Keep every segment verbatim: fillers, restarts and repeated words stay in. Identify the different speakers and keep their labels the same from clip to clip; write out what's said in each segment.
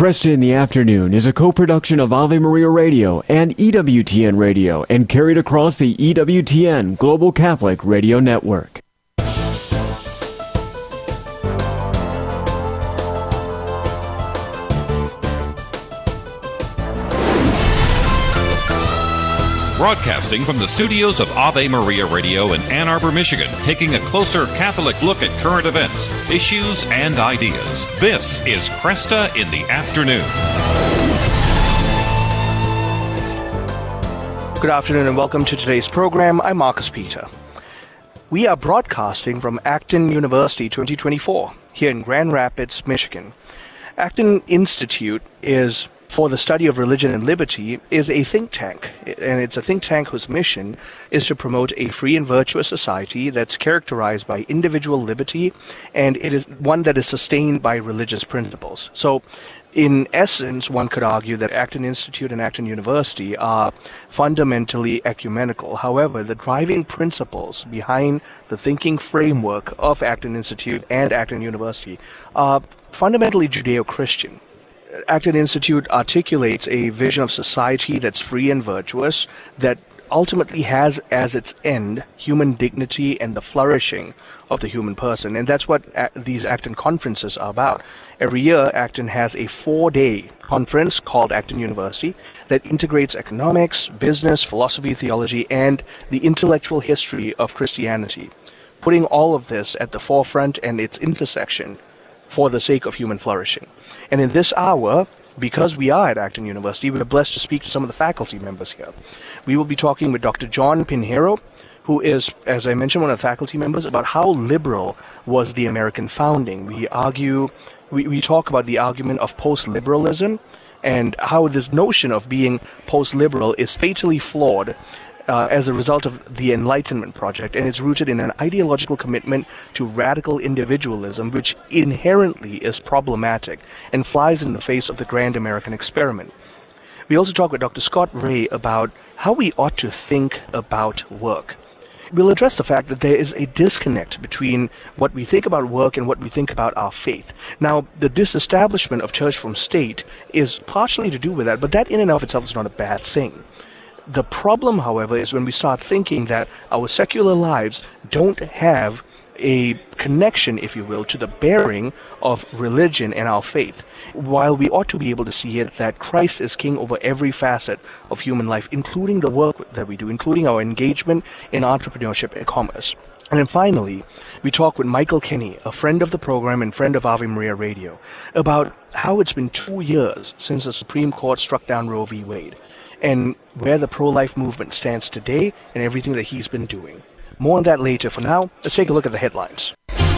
Speaker 1: Cresta in the Afternoon is a co-production of Ave Maria Radio and E W T N Radio and carried across the E W T N Global Catholic Radio Network.
Speaker 2: Broadcasting from the studios of Ave Maria Radio in Ann Arbor, Michigan, taking a closer Catholic look at current events, issues, and ideas. This is Cresta in the Afternoon.
Speaker 3: Good afternoon and welcome to today's program. I'm Marcus Peter. We are broadcasting from Acton University twenty twenty-four here in Grand Rapids, Michigan. Acton Institute is for the Study of Religion and Liberty is a think tank, and it's a think tank whose mission is to promote a free and virtuous society that's characterized by individual liberty, and it is one that is sustained by religious principles. So, in essence, one could argue that Acton Institute and Acton University are fundamentally ecumenical. However, the driving principles behind the thinking framework of Acton Institute and Acton University are fundamentally Judeo-Christian. Acton Institute articulates a vision of society that's free and virtuous, that ultimately has as its end human dignity and the flourishing of the human person. And that's what a- these Acton conferences are about. Every year, Acton has a four-day conference called Acton University that integrates economics, business, philosophy, theology, and the intellectual history of Christianity, putting all of this at the forefront and its intersection for the sake of human flourishing. And in this hour, because we are at Acton University, we're blessed to speak to some of the faculty members here. We will be talking with Doctor John Pinheiro, who is, as I mentioned, one of the faculty members, about how liberal was the American founding. We argue, we, we talk about the argument of post-liberalism and how this notion of being post-liberal is fatally flawed Uh, as a result of the Enlightenment Project, and it's rooted in an ideological commitment to radical individualism, which inherently is problematic and flies in the face of the grand American experiment. We also talk with Doctor Scott Ray about how we ought to think about work. We'll address the fact that there is a disconnect between what we think about work and what we think about our faith. Now, the disestablishment of church from state is partially to do with that, but that in and of itself is not a bad thing. The problem, however, is when we start thinking that our secular lives don't have a connection, if you will, to the bearing of religion and our faith, while we ought to be able to see it that Christ is king over every facet of human life, including the work that we do, including our engagement in entrepreneurship and commerce. And then finally, we talk with Michael Kenny, a friend of the program and friend of Ave Maria Radio, about how it's been two years since the Supreme Court struck down Roe v. Wade, and where the pro-life movement stands today and everything that he's been doing. More on that later. For now, let's take a look at the headlines.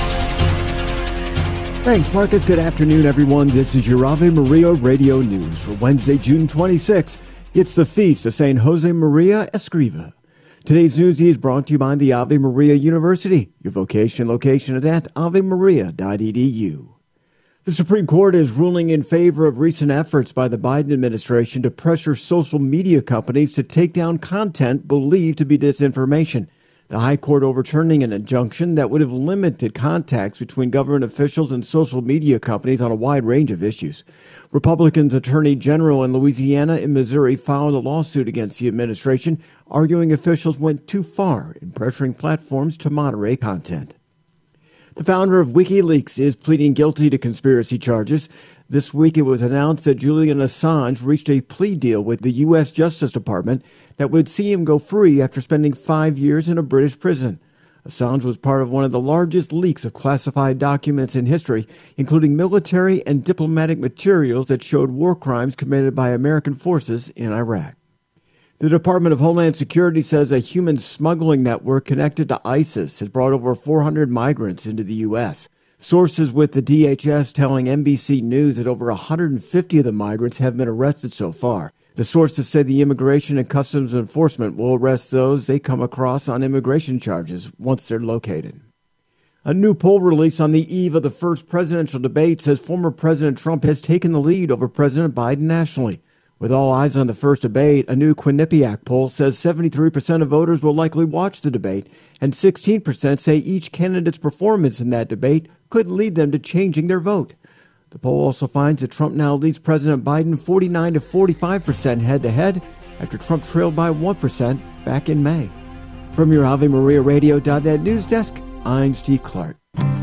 Speaker 1: Thanks, Marcus. Good afternoon, everyone. This is your Ave Maria Radio News for Wednesday, June twenty-sixth. It's the feast of Saint Jose Maria Escriva. Today's news is brought to you by the Ave Maria University. Your vocation location is at ave maria dot e d u. The Supreme Court is ruling in favor of recent efforts by the Biden administration to pressure social media companies to take down content believed to be disinformation. The High Court overturning an injunction that would have limited contacts between government officials and social media companies on a wide range of issues. Republicans Attorney General in Louisiana and Missouri filed a lawsuit against the administration, arguing officials went too far in pressuring platforms to moderate content. The founder of WikiLeaks is pleading guilty to conspiracy charges. This week it was announced that Julian Assange reached a plea deal with the U S Justice Department that would see him go free after spending five years in a British prison. Assange was part of one of the largest leaks of classified documents in history, including military and diplomatic materials that showed war crimes committed by American forces in Iraq. The Department of Homeland Security says a human smuggling network connected to ISIS has brought over four hundred migrants into the U S. Sources with the D H S telling N B C News that over one hundred fifty of the migrants have been arrested so far. The sources say the Immigration and Customs Enforcement will arrest those they come across on immigration charges once they're located. A new poll release on the eve of the first presidential debate says former President Trump has taken the lead over President Biden nationally. With all eyes on the first debate, a new Quinnipiac poll says seventy-three percent of voters will likely watch the debate, and sixteen percent say each candidate's performance in that debate could lead them to changing their vote. The poll also finds that Trump now leads President Biden forty-nine to forty-five percent head-to-head after Trump trailed by one percent back in May. From your Ave Maria Radio dot net news desk, I'm Steve Clark.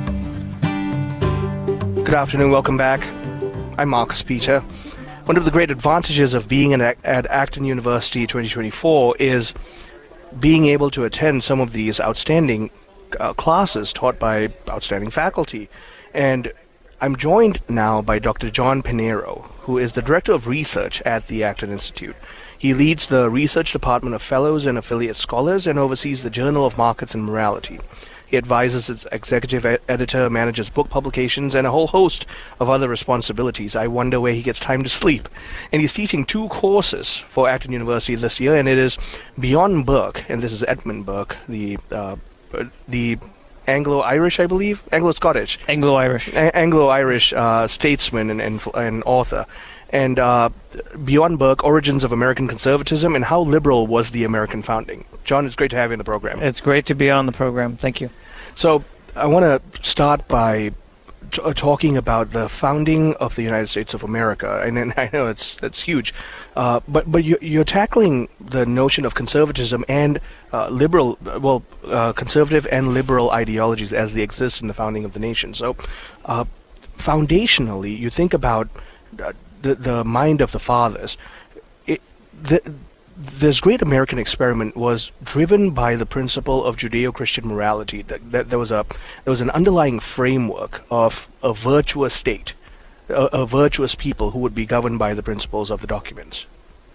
Speaker 3: Good afternoon, welcome back. I'm Marcus Peter. One of the great advantages of being at, at Acton University twenty twenty-four is being able to attend some of these outstanding uh, classes taught by outstanding faculty. And I'm joined now by Doctor John Pinheiro, who is the Director of Research at the Acton Institute. He leads the Research Department of Fellows and Affiliate Scholars and oversees the Journal of Markets and Morality. He advises its executive ed- editor, manages book publications, and a whole host of other responsibilities. I wonder where he gets time to sleep. And he's teaching two courses for Acton University this year, and it is Beyond Burke, and this is Edmund Burke, the uh, the Anglo-Irish, I believe? Anglo-Scottish.
Speaker 4: Anglo-Irish.
Speaker 3: A- Anglo-Irish uh, statesman and, and, and author. And uh, Beyond Burke, Origins of American Conservatism and How Liberal Was the American Founding. John, it's great to have you in the program.
Speaker 4: It's great to be on the program. Thank you.
Speaker 3: So I want to start by t- uh, talking about the founding of the United States of America. And, and I know it's that's huge. Uh, but but you, you're tackling the notion of conservatism and uh, liberal, well, uh, conservative and liberal ideologies as they exist in the founding of the nation. So uh, foundationally, you think about uh, the, the mind of the fathers. It, the, this great American experiment was driven by the principle of Judeo-Christian morality. That, that there was a there was an underlying framework of a virtuous state, a, a virtuous people who would be governed by the principles of the documents.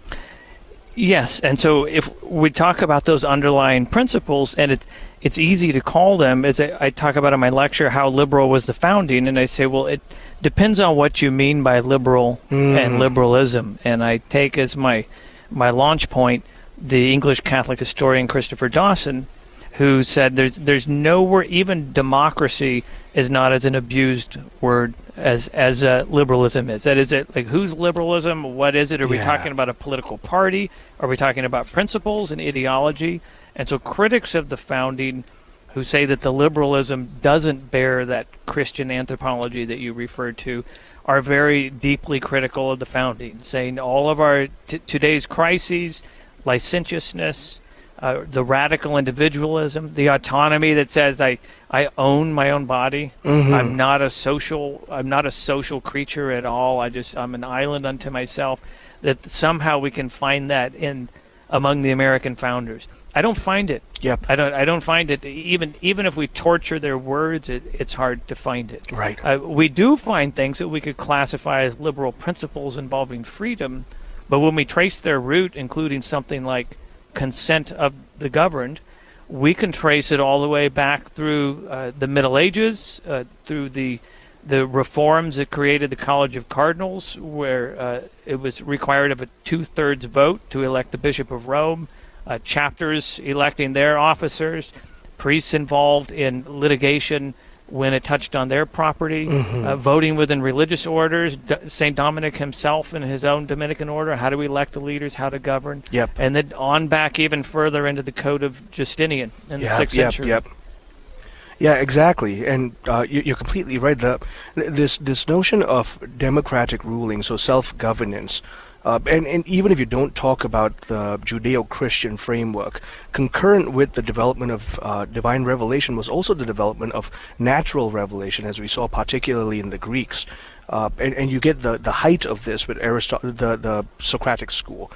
Speaker 4: Yes, and so if we talk about those underlying principles, and it's it's easy to call them, as I, I talk about in my lecture, how liberal was the founding, and I say, well, it depends on what you mean by liberal mm. and liberalism, and I take as my my launch point the English Catholic historian Christopher Dawson, who said there's there's nowhere, even democracy is not as an abused word as as uh, liberalism is. That is it. Like, who's liberalism? What is it? Are yeah. we talking about a political party? Are we talking about principles and ideology? And so critics of the founding who say that the liberalism doesn't bear that Christian anthropology that you referred to are very deeply critical of the founding, saying all of our t- today's crises, licentiousness, uh, the radical individualism, the autonomy that says I, I own my own body. Mm-hmm. I'm not a social I'm not a social creature at all. I just I'm an island unto myself. That somehow we can find that in among the American founders. I don't find it.
Speaker 3: Yep.
Speaker 4: I don't. I don't find it. Even even if we torture their words, it, it's hard to find it.
Speaker 3: Right.
Speaker 4: Uh, we do find things that we could classify as liberal principles involving freedom, but when we trace their root, including something like consent of the governed, we can trace it all the way back through uh, the Middle Ages, uh, through the the reforms that created the College of Cardinals, where uh, it was required of a two-thirds vote to elect the Bishop of Rome. Uh, chapters electing their officers, priests involved in litigation when it touched on their property, mm-hmm. uh, voting within religious orders, D- Saint Dominic himself in his own Dominican order, how do we elect the leaders, how to govern,
Speaker 3: yep.
Speaker 4: and then on back even further into the Code of Justinian in
Speaker 3: yep,
Speaker 4: the sixth
Speaker 3: yep,
Speaker 4: century.
Speaker 3: Yep. Yeah, exactly, and uh, you, you're completely right. The, this this notion of democratic ruling, so self-governance, Uh, and, and even if you don't talk about the Judeo-Christian framework, concurrent with the development of uh, divine revelation was also the development of natural revelation, as we saw particularly in the Greeks. Uh, and, and you get the, the height of this with Aristotle, the, the Socratic school.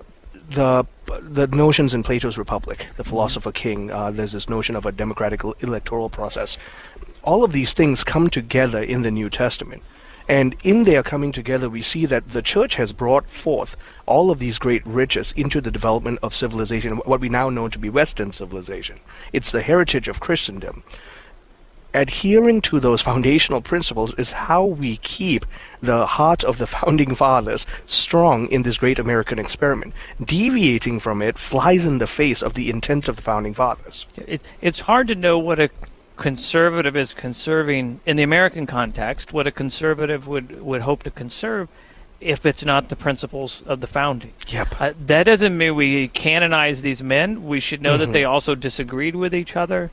Speaker 3: The the notions in Plato's Republic, the philosopher king, uh, there's this notion of a democratic electoral process. All of these things come together in the New Testament. And in their coming together, we see that the church has brought forth all of these great riches into the development of civilization, what we now know to be Western civilization. It's the heritage of Christendom. Adhering to those foundational principles is how we keep the heart of the founding fathers strong in this great American experiment. Deviating from it flies in the face of the intent of the founding fathers.
Speaker 4: It, it's hard to know what a conservative is conserving in the American context, what a conservative would, would hope to conserve if it's not the principles of the founding.
Speaker 3: Yep.
Speaker 4: Uh, that doesn't mean we canonize these men. We should know
Speaker 3: mm-hmm.
Speaker 4: that they also disagreed with each other,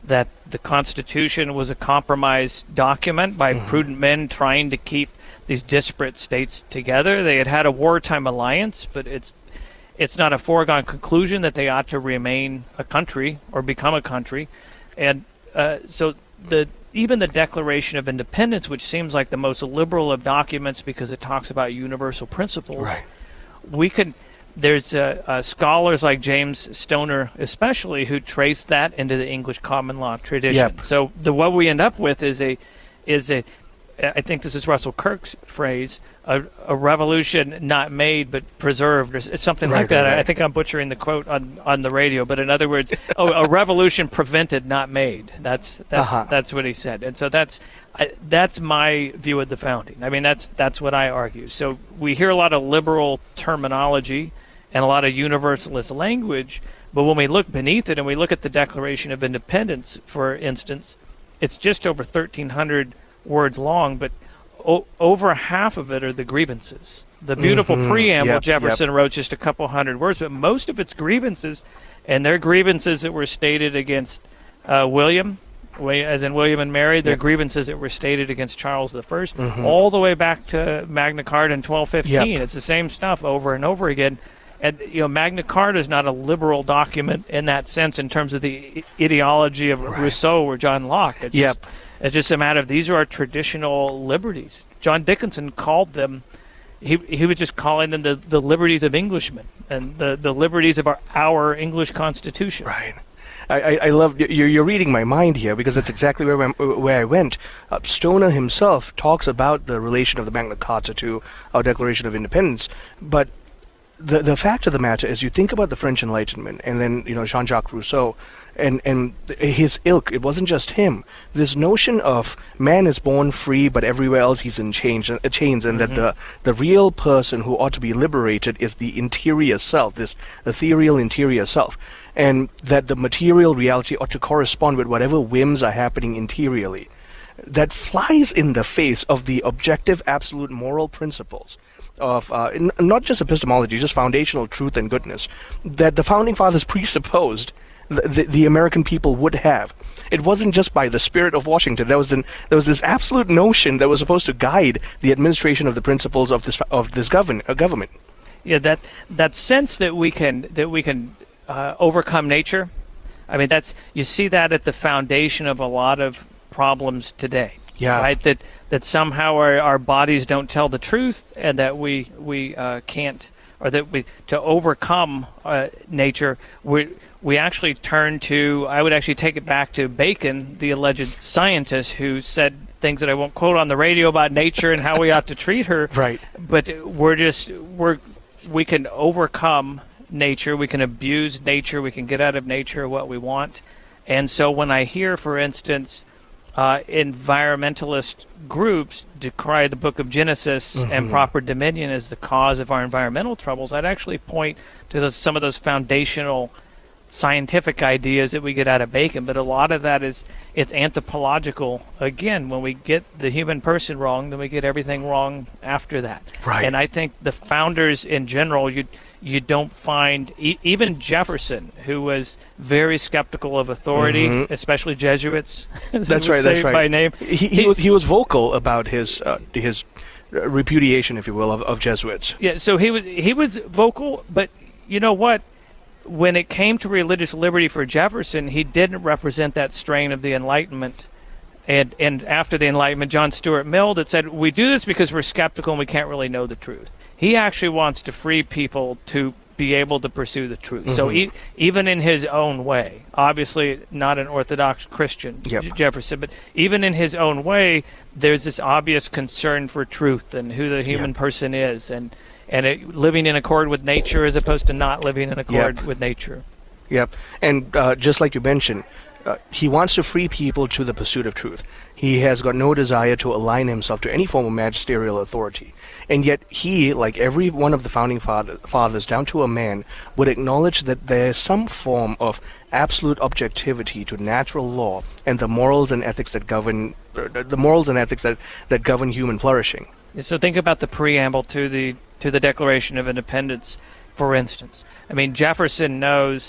Speaker 4: that the Constitution was a compromise document by
Speaker 3: Mm-hmm.
Speaker 4: prudent men trying to keep these disparate states together. They had had a wartime alliance, but it's it's not a foregone conclusion that they ought to remain a country or become a country. And uh, so the even the Declaration of Independence, which seems like the most liberal of documents because it talks about universal principles,
Speaker 3: Right.
Speaker 4: we could. There's uh, uh, scholars like James Stoner, especially, who trace that into the English common law tradition.
Speaker 3: Yep.
Speaker 4: So the what we end up with is a is a I think this is Russell Kirk's phrase, a, a revolution not made but preserved, or s- something
Speaker 3: Right,
Speaker 4: like that.
Speaker 3: right, right.
Speaker 4: I think I'm butchering the quote on, on the radio, but in other words, oh, a revolution prevented, not made. That's that's
Speaker 3: Uh-huh.
Speaker 4: that's what he said, and so that's I, that's my view of the founding. I mean, that's that's what I argue. So we hear a lot of liberal terminology and a lot of universalist language, but when we look beneath it and we look at the Declaration of Independence, for instance, it's just over thirteen hundred words long, but o- over half of it are the grievances. The beautiful
Speaker 3: Mhm.
Speaker 4: preamble
Speaker 3: Yep,
Speaker 4: Jefferson wrote just a couple hundred words, but most of it's grievances, and they're grievances that were stated against uh, William, Wi- as in William and Mary. They're
Speaker 3: Yep.
Speaker 4: grievances that were stated against Charles the First,
Speaker 3: Mhm.
Speaker 4: all the way back to Magna Carta in twelve fifteen.
Speaker 3: Yep.
Speaker 4: It's the same stuff over and over again. And you know, Magna Carta is not a liberal document in that sense, in terms of the i- ideology of
Speaker 3: Right.
Speaker 4: Rousseau or John Locke. It's
Speaker 3: Yep.
Speaker 4: just, it's just a matter of these are our traditional liberties. John Dickinson called them. He he was just calling them the, the liberties of Englishmen and the, the liberties of our our English Constitution.
Speaker 3: Right. I, I, I love you're, you're reading my mind here, because that's exactly where I'm, where I went. Uh, Stoner himself talks about the relation of the Magna Carta to our Declaration of Independence, but the the fact of the matter is, you think about the French Enlightenment, and then you know Jean-Jacques Rousseau, and and his ilk. It wasn't just him. This notion of man is born free, but everywhere else he's in chains, uh, chains, and that the the real person who ought to be liberated is the interior self, this ethereal interior self, and that the material reality ought to correspond with whatever whims are happening interiorly. That flies in the face of the objective, absolute moral principles of uh, n- not just epistemology, just foundational truth and goodness that the founding fathers presupposed th- the, the American people would have. It wasn't just by the spirit of Washington. There was the, there was this absolute notion that was supposed to guide the administration of the principles of this of this govern, uh, government.
Speaker 4: Yeah, that that sense that we can that we can uh, overcome nature. I mean, that's you see that at the foundation of a lot of problems today.
Speaker 3: Yeah.
Speaker 4: Right. That that somehow our, our bodies don't tell the truth, and that we we uh, can't, or that we to overcome uh, nature, we we actually turn to. I would actually take it back to Bacon, the alleged scientist who said things that I won't quote on the radio about nature and how we ought to treat her.
Speaker 3: Right.
Speaker 4: But we're just we're we can overcome nature. We can abuse nature. We can get out of nature what we want. And so when I hear, for instance, Uh, environmentalist groups decry the book of Genesis
Speaker 3: Mm-hmm.
Speaker 4: and proper dominion as the cause of our environmental troubles, I'd actually point to those, some of those foundational scientific ideas that we get out of Bacon. But a lot of that is it's anthropological. Again, when we get the human person wrong, then we get everything wrong after that.
Speaker 3: Right.
Speaker 4: And I think the founders in general, you you don't find e- even Jefferson, who was very skeptical of authority,
Speaker 3: Mhm.
Speaker 4: especially Jesuits. as
Speaker 3: That's
Speaker 4: we
Speaker 3: right.
Speaker 4: say
Speaker 3: That's right.
Speaker 4: By name,
Speaker 3: He he, was, he was vocal about his uh, his repudiation, if you will, of, of Jesuits.
Speaker 4: yeah. So he was he was vocal, but you know what? When it came to religious liberty for Jefferson, he didn't represent that strain of the Enlightenment. And and after the Enlightenment, John Stuart Mill that said, we do this because we're skeptical and we can't really know the truth. He actually wants to free people to be able to pursue the truth. So e- even in his own way, obviously not an Orthodox Christian,
Speaker 3: Yep.
Speaker 4: J- Jefferson, but even in his own way, there's this obvious concern for truth and who the human
Speaker 3: Yep.
Speaker 4: person is, and and it, living in accord with nature as opposed to not living in accord
Speaker 3: Yep.
Speaker 4: with nature.
Speaker 3: Yep. And uh, just like you mentioned, uh, he wants to free people to the pursuit of truth. He has got no desire to align himself to any form of magisterial authority. And yet he, like every one of the founding father, fathers, down to a man, would acknowledge that there is some form of absolute objectivity to natural law and the morals and ethics that govern uh, the morals and ethics that, that govern human flourishing.
Speaker 4: So think about the preamble to the to the Declaration of Independence, for instance. I mean, Jefferson knows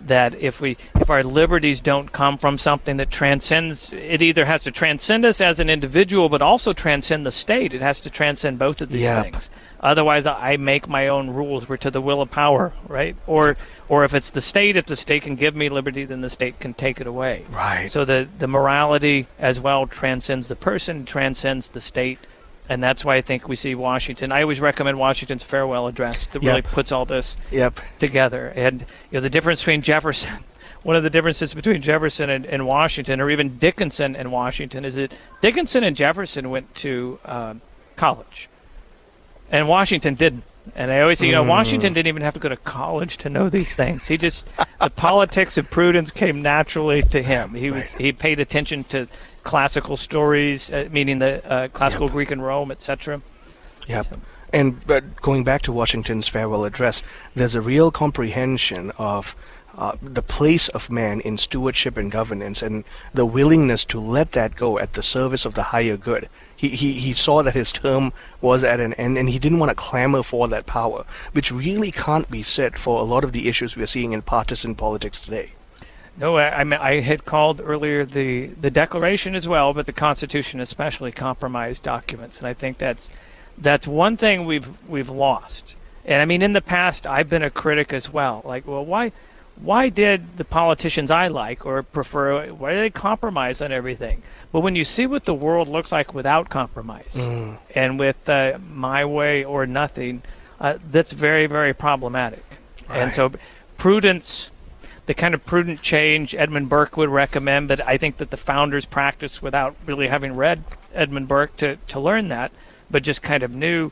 Speaker 4: that if we if our liberties don't come from something that transcends, it either has to transcend us as an individual, but also transcend the state. It has to transcend both of these
Speaker 3: Yep.
Speaker 4: things. Otherwise, I make my own rules. We're to the will of power, right? Or or if it's the state, if the state can give me liberty, then the state can take it away.
Speaker 3: Right.
Speaker 4: So the, the morality as well transcends the person, transcends the state. And that's why I think we see Washington. I always recommend Washington's farewell address that really
Speaker 3: Yep.
Speaker 4: puts all this
Speaker 3: Yep.
Speaker 4: together. And you know, the difference between Jefferson, one of the differences between Jefferson and, and Washington, or even Dickinson and Washington, is that Dickinson and Jefferson went to uh, college, and Washington didn't. And I always say, you know,
Speaker 3: Mm.
Speaker 4: Washington didn't even have to go to college to know these things. He just, the politics of prudence came naturally to him. He was, he paid attention to classical stories, uh, meaning the uh, classical
Speaker 3: Yep.
Speaker 4: Greek and Rome, et cetera.
Speaker 3: Yep. And but going back to Washington's farewell address, there's a real comprehension of uh, the place of man in stewardship and governance, and the willingness to let that go at the service of the higher good. He, he, he saw that his term was at an end, and he didn't want to clamor for that power, which really can't be said for a lot of the issues we're seeing in partisan politics today.
Speaker 4: No, I, I, mean, I had called earlier the, the Declaration as well, but the Constitution especially compromised documents, and I think that's that's one thing we've we've lost. And I mean, in the past, I've been a critic as well. Like, well, why why did the politicians I like or prefer, why did they compromise on everything? But when you see what the world looks like without compromise,
Speaker 3: Mm.
Speaker 4: and with uh, my way or nothing, uh, that's very, very problematic. And
Speaker 3: Right.
Speaker 4: so prudence, the kind of prudent change Edmund Burke would recommend, but I think that the founders practiced without really having read Edmund Burke to, to learn that, but just kind of knew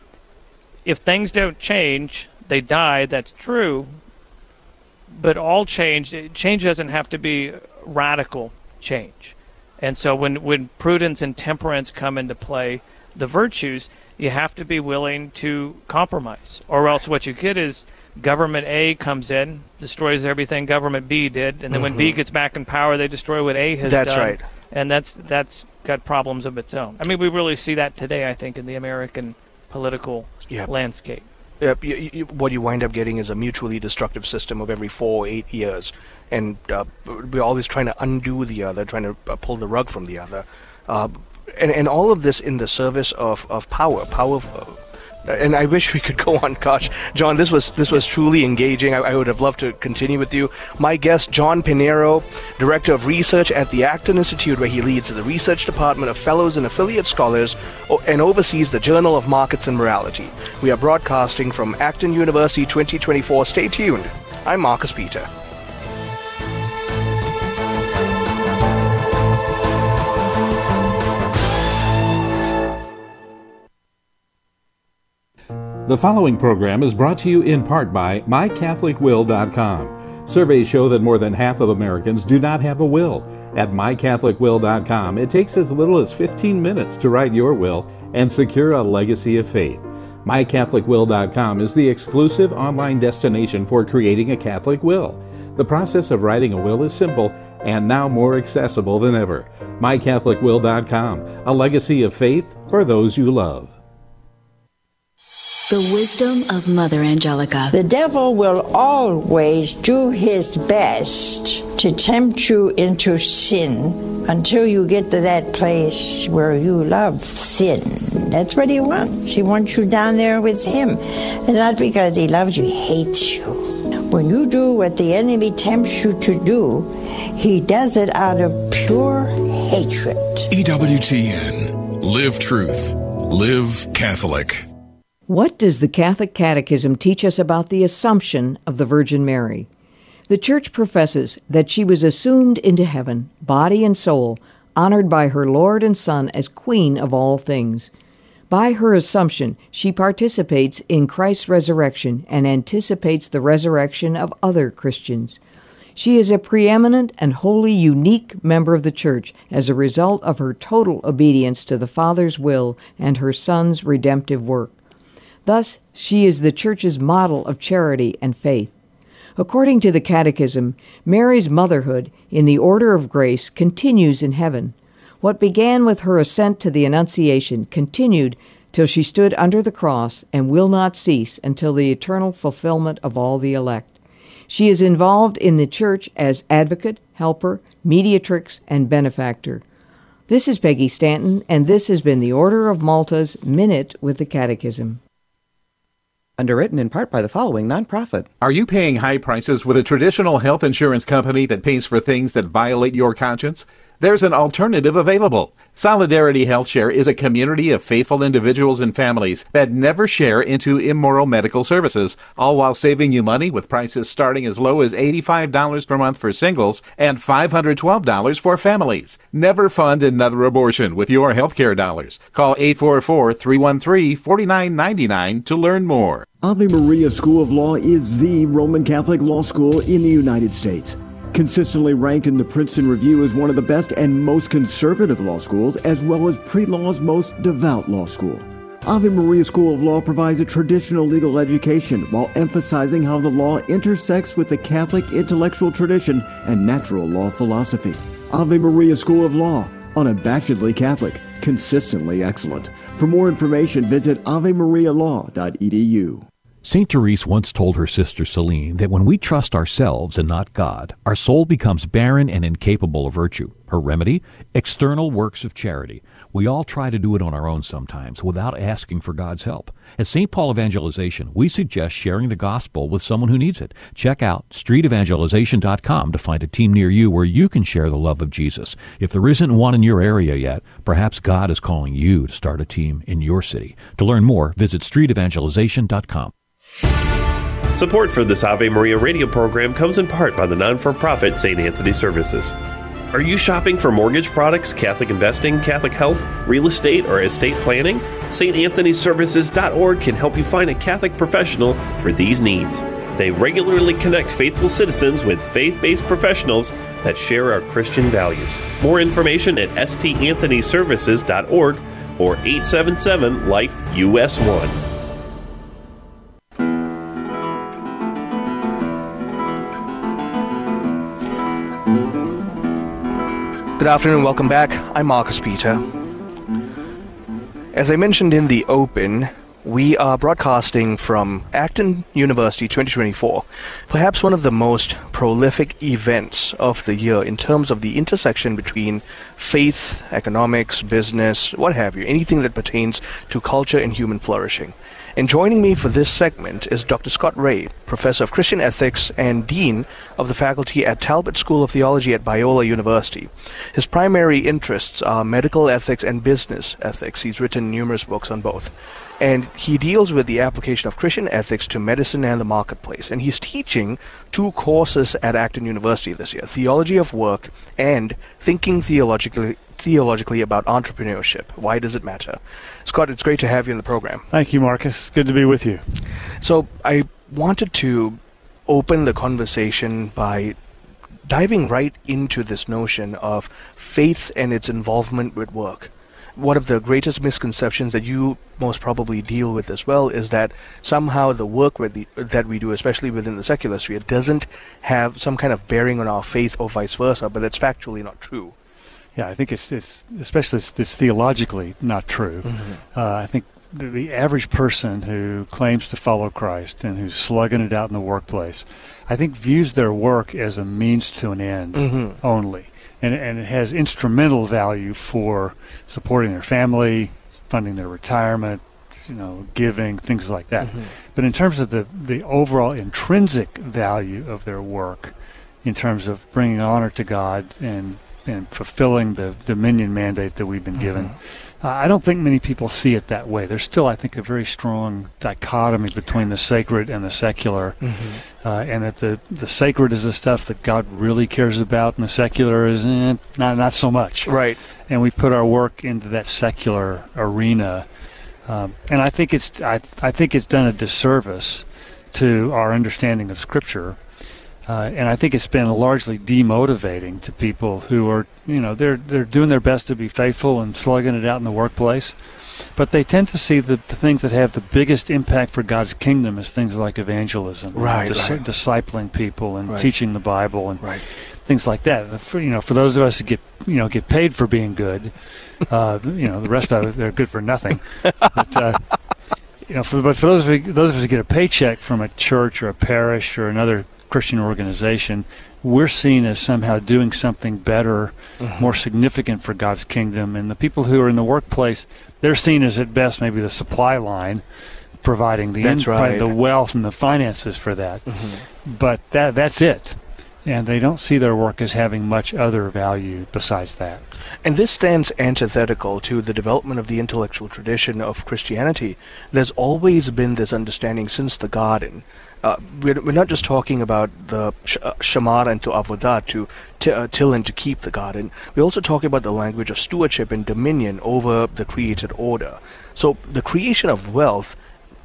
Speaker 4: if things don't change, they die, that's true, but all change, change doesn't have to be radical change. And so when, when prudence and temperance come into play, the virtues, you have to be willing to compromise, or else what you get is government A comes in, destroys everything government B did, and then when B gets back in power, they destroy what A has
Speaker 3: That's
Speaker 4: done.
Speaker 3: right.
Speaker 4: And that's that's got problems of its own. I mean, we really see that today, I think, in the American political
Speaker 3: Yep.
Speaker 4: landscape.
Speaker 3: Yep, you, you, what you wind up getting is a mutually destructive system of every four or eight years, and uh, we're always trying to undo the other, trying to uh, pull the rug from the other, uh, and and all of this in the service of, of power, power. Uh, and I wish we could go on. Gosh, John, this was this was truly engaging. I, I would have loved to continue with you. My guest, John Pinheiro, Director of Research at the Acton Institute, where he leads the research department of fellows and affiliate scholars o- and oversees the Journal of Markets and Morality. We are broadcasting from Acton University twenty twenty-four. Stay tuned. I'm Marcus Peter.
Speaker 5: The following program is brought to you in part by my catholic will dot com. Surveys show that more than half of Americans do not have a will. At my catholic will dot com, it takes as little as fifteen minutes to write your will and secure a legacy of faith. my catholic will dot com is the exclusive online destination for creating a Catholic will. The process of writing a will is simple and now more accessible than ever. my catholic will dot com, a legacy of faith for those you love.
Speaker 6: The wisdom of Mother Angelica.
Speaker 7: The devil will always do his best to tempt you into sin until you get to that place where you love sin. That's what he wants. He wants you down there with him. And not because he loves you, he hates you. When you do what the enemy tempts you to do, he does it out of pure hatred.
Speaker 8: E W T N. Live truth. Live Catholic.
Speaker 9: What does the Catholic Catechism teach us about the Assumption of the Virgin Mary? The Church professes that she was assumed into heaven, body and soul, honored by her Lord and Son as Queen of all things. By her Assumption, she participates in Christ's resurrection and anticipates the resurrection of other Christians. She is a preeminent and wholly unique member of the Church as a result of her total obedience to the Father's will and her Son's redemptive work. Thus, she is the Church's model of charity and faith. According to the Catechism, Mary's motherhood in the order of grace continues in heaven. What began with her ascent to the Annunciation continued till she stood under the cross and will not cease until the eternal fulfillment of all the elect. She is involved in the church as advocate, helper, mediatrix, and benefactor. This is Peggy Stanton, and this has been the Order of Malta's Minute with the Catechism.
Speaker 10: Underwritten in part by the following nonprofit.
Speaker 5: Are you paying high prices with a traditional health insurance company that pays for things that violate your conscience? There's an alternative available. Solidarity HealthShare is a community of faithful individuals and families that never share into immoral medical services, all while saving you money with prices starting as low as eighty-five dollars per month for singles and five hundred twelve dollars for families. Never fund another abortion with your healthcare dollars. Call eight four four, three one three, four nine nine nine to learn more.
Speaker 1: Ave Maria School of Law is the Roman Catholic law school in the United States. Consistently ranked in the Princeton Review as one of the best and most conservative law schools, as well as pre-law's most devout law school. Ave Maria School of Law provides a traditional legal education while emphasizing how the law intersects with the Catholic intellectual tradition and natural law philosophy. Ave Maria School of Law, unabashedly Catholic, consistently excellent. For more information, visit ave maria law dot e d u.
Speaker 2: Saint Therese once told her sister Celine that when we trust ourselves and not God, our soul becomes barren and incapable of virtue. Her remedy? External works of charity. We all try to do it on our own sometimes without asking for God's help. At Saint Paul Evangelization, we suggest sharing the gospel with someone who needs it. Check out street evangelization dot com to find a team near you where you can share the love of Jesus. If there isn't one in your area yet, perhaps God is calling you to start a team in your city. To learn more, visit street evangelization dot com.
Speaker 11: Support for this Ave Maria radio program comes in part by the non-for-profit Saint Anthony Services. Are you shopping for mortgage products, Catholic investing, Catholic health, real estate, or estate planning? Saint Anthony Services dot org can help you find a Catholic professional for these needs. They regularly connect faithful citizens with faith-based professionals that share our Christian values. More information at S T Anthony Services dot org or eight seven seven life U S one.
Speaker 3: Good afternoon, welcome back. I'm Marcus Peter. As I mentioned in the open, we are broadcasting from Acton University twenty twenty-four, perhaps one of the most prolific events of the year in terms of the intersection between faith, economics, business, what have you, anything that pertains to culture and human flourishing. And joining me for this segment is Doctor Scott Rae, Professor of Christian Ethics and Dean of the Faculty at Talbot School of Theology at Biola University. His primary interests are medical ethics and business ethics. He's written numerous books on both. And he deals with the application of Christian ethics to medicine and the marketplace. And he's teaching two courses at Acton University this year, Theology of Work and Thinking Theologically theologically about entrepreneurship. Why does it matter? Scott, it's great to have you in the program.
Speaker 12: Thank you, Marcus. Good to be with you.
Speaker 3: So I wanted to open the conversation by diving right into this notion of faith and its involvement with work. One of the greatest misconceptions that you most probably deal with as well is that somehow the work with the, that we do, especially within the secular sphere, doesn't have some kind of bearing on our faith or vice versa, but that's factually not true.
Speaker 12: Yeah, I think it's, it's especially it's, it's theologically not true. Mm-hmm. Uh, I think the, the average person who claims to follow Christ and who's slugging it out in the workplace, I think views their work as a means to an end mm-hmm. only. And, and it has instrumental value for supporting their family, funding their retirement, you know, giving, things like that. Mm-hmm. But in terms of the, the overall intrinsic value of their work, in terms of bringing honor to God and and fulfilling the dominion mandate that we've been given, mm-hmm. uh, I don't think many people see it that way. There's still, I think, a very strong dichotomy between the sacred and the secular, mm-hmm. uh, and that the, the sacred is the stuff that God really cares about, and the secular is eh, not not so much.
Speaker 3: Right.
Speaker 12: And we put our work into that secular arena, um, and I think it's I I think it's done a disservice to our understanding of Scripture. Uh, and I think it's been largely demotivating to people who are, you know, they're they're doing their best to be faithful and slugging it out in the workplace, but they tend to see the, the things that have the biggest impact for God's kingdom as things like evangelism,
Speaker 3: right,
Speaker 12: dis-
Speaker 3: right.
Speaker 12: discipling people and
Speaker 3: right.
Speaker 12: teaching the Bible and
Speaker 3: right.
Speaker 12: things like that. For, you know, for those of us that get you know get paid for being good, uh, you know, the rest of it they're good for nothing. But, uh, you know, for, but for those of you, those of us that get a paycheck from a church or a parish or another Christian organization, we're seen as somehow doing something better, mm-hmm. more significant for God's kingdom. And the people who are in the workplace, they're seen as at best maybe the supply line, providing the
Speaker 3: that's
Speaker 12: in,
Speaker 3: right.
Speaker 12: the wealth and the finances for that.
Speaker 3: Mm-hmm.
Speaker 12: But that that's it. And they don't see their work as having much other value besides that.
Speaker 3: And this stands antithetical to the development of the intellectual tradition of Christianity. There's always been this understanding since the garden. Uh, we're, we're not just talking about the sh- uh, shamar and to avodah, to t- uh, till and to keep the garden. We're also talking about the language of stewardship and dominion over the created order. So the creation of wealth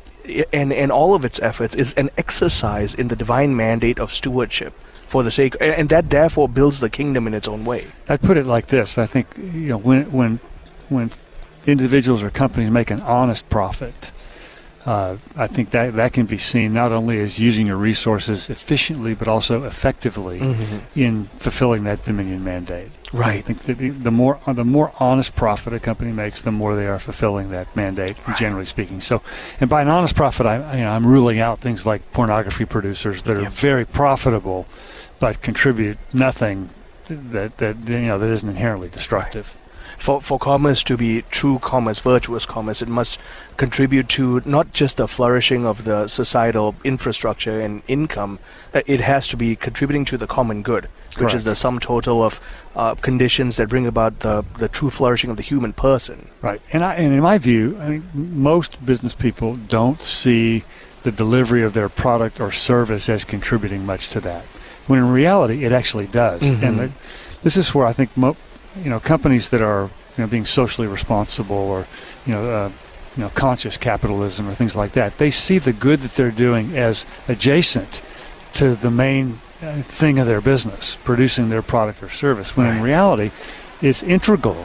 Speaker 3: and, and all of its efforts is an exercise in the divine mandate of stewardship for the sake, and that therefore builds the kingdom in its own way.
Speaker 12: I'd put it like this. I think, you know, when when when individuals or companies make an honest profit, uh, I think that that can be seen not only as using your resources efficiently, but also effectively mm-hmm. in fulfilling that dominion mandate.
Speaker 3: Right.
Speaker 12: I think that the, the more the more honest profit a company makes, the more they are fulfilling that mandate, right. generally speaking. So, and by an honest profit, I, you know, I'm ruling out things like pornography producers that are yep. very profitable, but contribute nothing that that you know that isn't inherently destructive.
Speaker 3: For for commerce to be true commerce, virtuous commerce, it must contribute to not just the flourishing of the societal infrastructure and income. Uh, it has to be contributing to the common good, which
Speaker 12: Correct.
Speaker 3: is the sum total of uh, conditions that bring about the the true flourishing of the human person.
Speaker 12: Right, and I and in my view, I mean, most business people don't see the delivery of their product or service as contributing much to that, when in reality it actually does. Mm-hmm. And the, this is where I think mo- you know companies that are you know being socially responsible or you know uh, you know conscious capitalism or things like that, they see the good that they're doing as adjacent to the main uh, thing of their business, producing their product or service, when right. in reality it's integral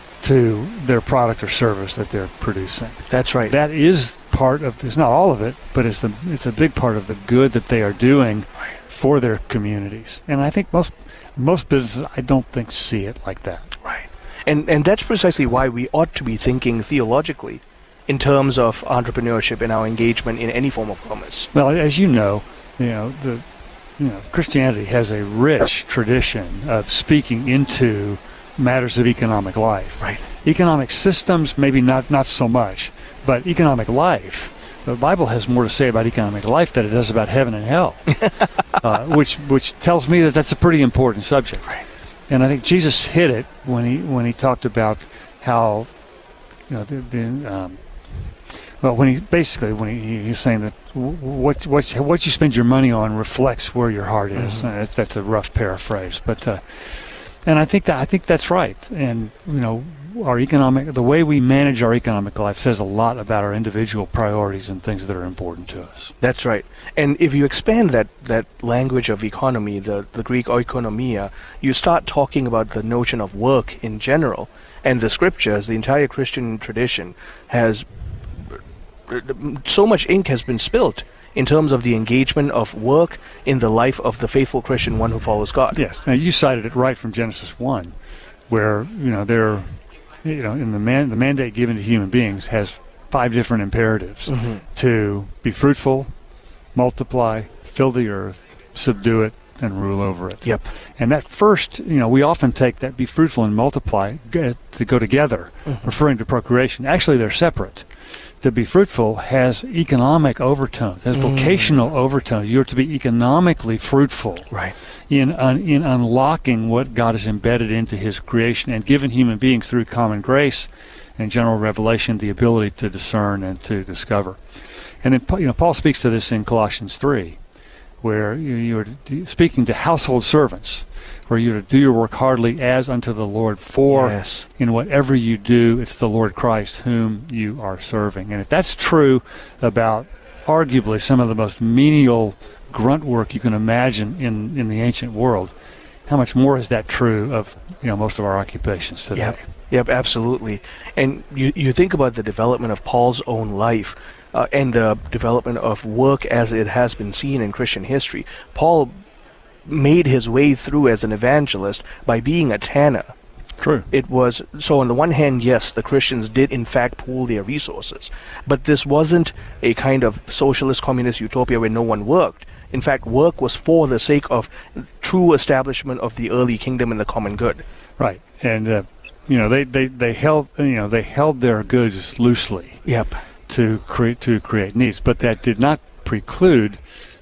Speaker 12: to their product or service that they're producing.
Speaker 3: That's right.
Speaker 12: That is part of, it's not all of it, but it's the it's a big part of the good that they are doing
Speaker 3: right.
Speaker 12: for their communities. And I think most most businesses, I don't think, see it like that.
Speaker 3: Right. And and that's precisely why we ought to be thinking theologically in terms of entrepreneurship and our engagement in any form of commerce.
Speaker 12: Well, as you know, you know, the you know, Christianity has a rich tradition of speaking into matters of economic life.
Speaker 3: Right.
Speaker 12: Economic systems, maybe not, not so much, but economic life. The Bible has more to say about economic life than it does about heaven and hell, uh, which which tells me that that's a pretty important subject.
Speaker 3: Right.
Speaker 12: And I think Jesus hit it when he when he talked about how, you know, the, the um, well, when he basically when he, he was saying that what what what you spend your money on reflects where your heart is. Mm-hmm. Uh, that's, that's a rough paraphrase, but uh, and I think that I think that's right. And you know, our economic the way we manage our economic life says a lot about our individual priorities and things that are important to us.
Speaker 3: That's right. And if you expand that that language of economy, the the Greek oikonomia, you start talking about the notion of work in general. And the scriptures, the entire Christian tradition, has so much ink has been spilt in terms of the engagement of work in the life of the faithful Christian, one who follows God.
Speaker 12: Yes. Now you cited it right from Genesis one, where you know there, you know, in the man the mandate given to human beings has five different imperatives mm-hmm. to be fruitful, multiply, fill the earth, subdue it, and rule over it.
Speaker 3: Yep.
Speaker 12: And that first, you know, we often take that be fruitful and multiply to go together, mm-hmm. referring to procreation. Actually, they're separate. To be fruitful has economic overtones, has mm. vocational overtones. You're to be economically fruitful
Speaker 3: right.
Speaker 12: in un, in unlocking what God has embedded into His creation and given human beings through common grace and general revelation the ability to discern and to discover. And then, you know, Paul speaks to this in Colossians three, where you, you're speaking to household servants, where you're to do your work heartily as unto the Lord, for
Speaker 3: yes.
Speaker 12: in whatever you do, it's the Lord Christ whom you are serving. And if that's true about arguably some of the most menial grunt work you can imagine in, in the ancient world, how much more is that true of you know most of our occupations today?
Speaker 3: Yep, yep, absolutely. And you, you think about the development of Paul's own life uh, and the development of work as it has been seen in Christian history. Paul made his way through as an evangelist by being a tanner.
Speaker 12: True.
Speaker 3: It was, so on the one hand, yes, the Christians did in fact pool their resources, but this wasn't a kind of socialist communist utopia where no one worked. In fact, work was for the sake of true establishment of the early kingdom and the common good.
Speaker 12: Right, and uh, you know they, they, they held you know they held their goods loosely.
Speaker 3: Yep.
Speaker 12: To create to create needs, but that did not preclude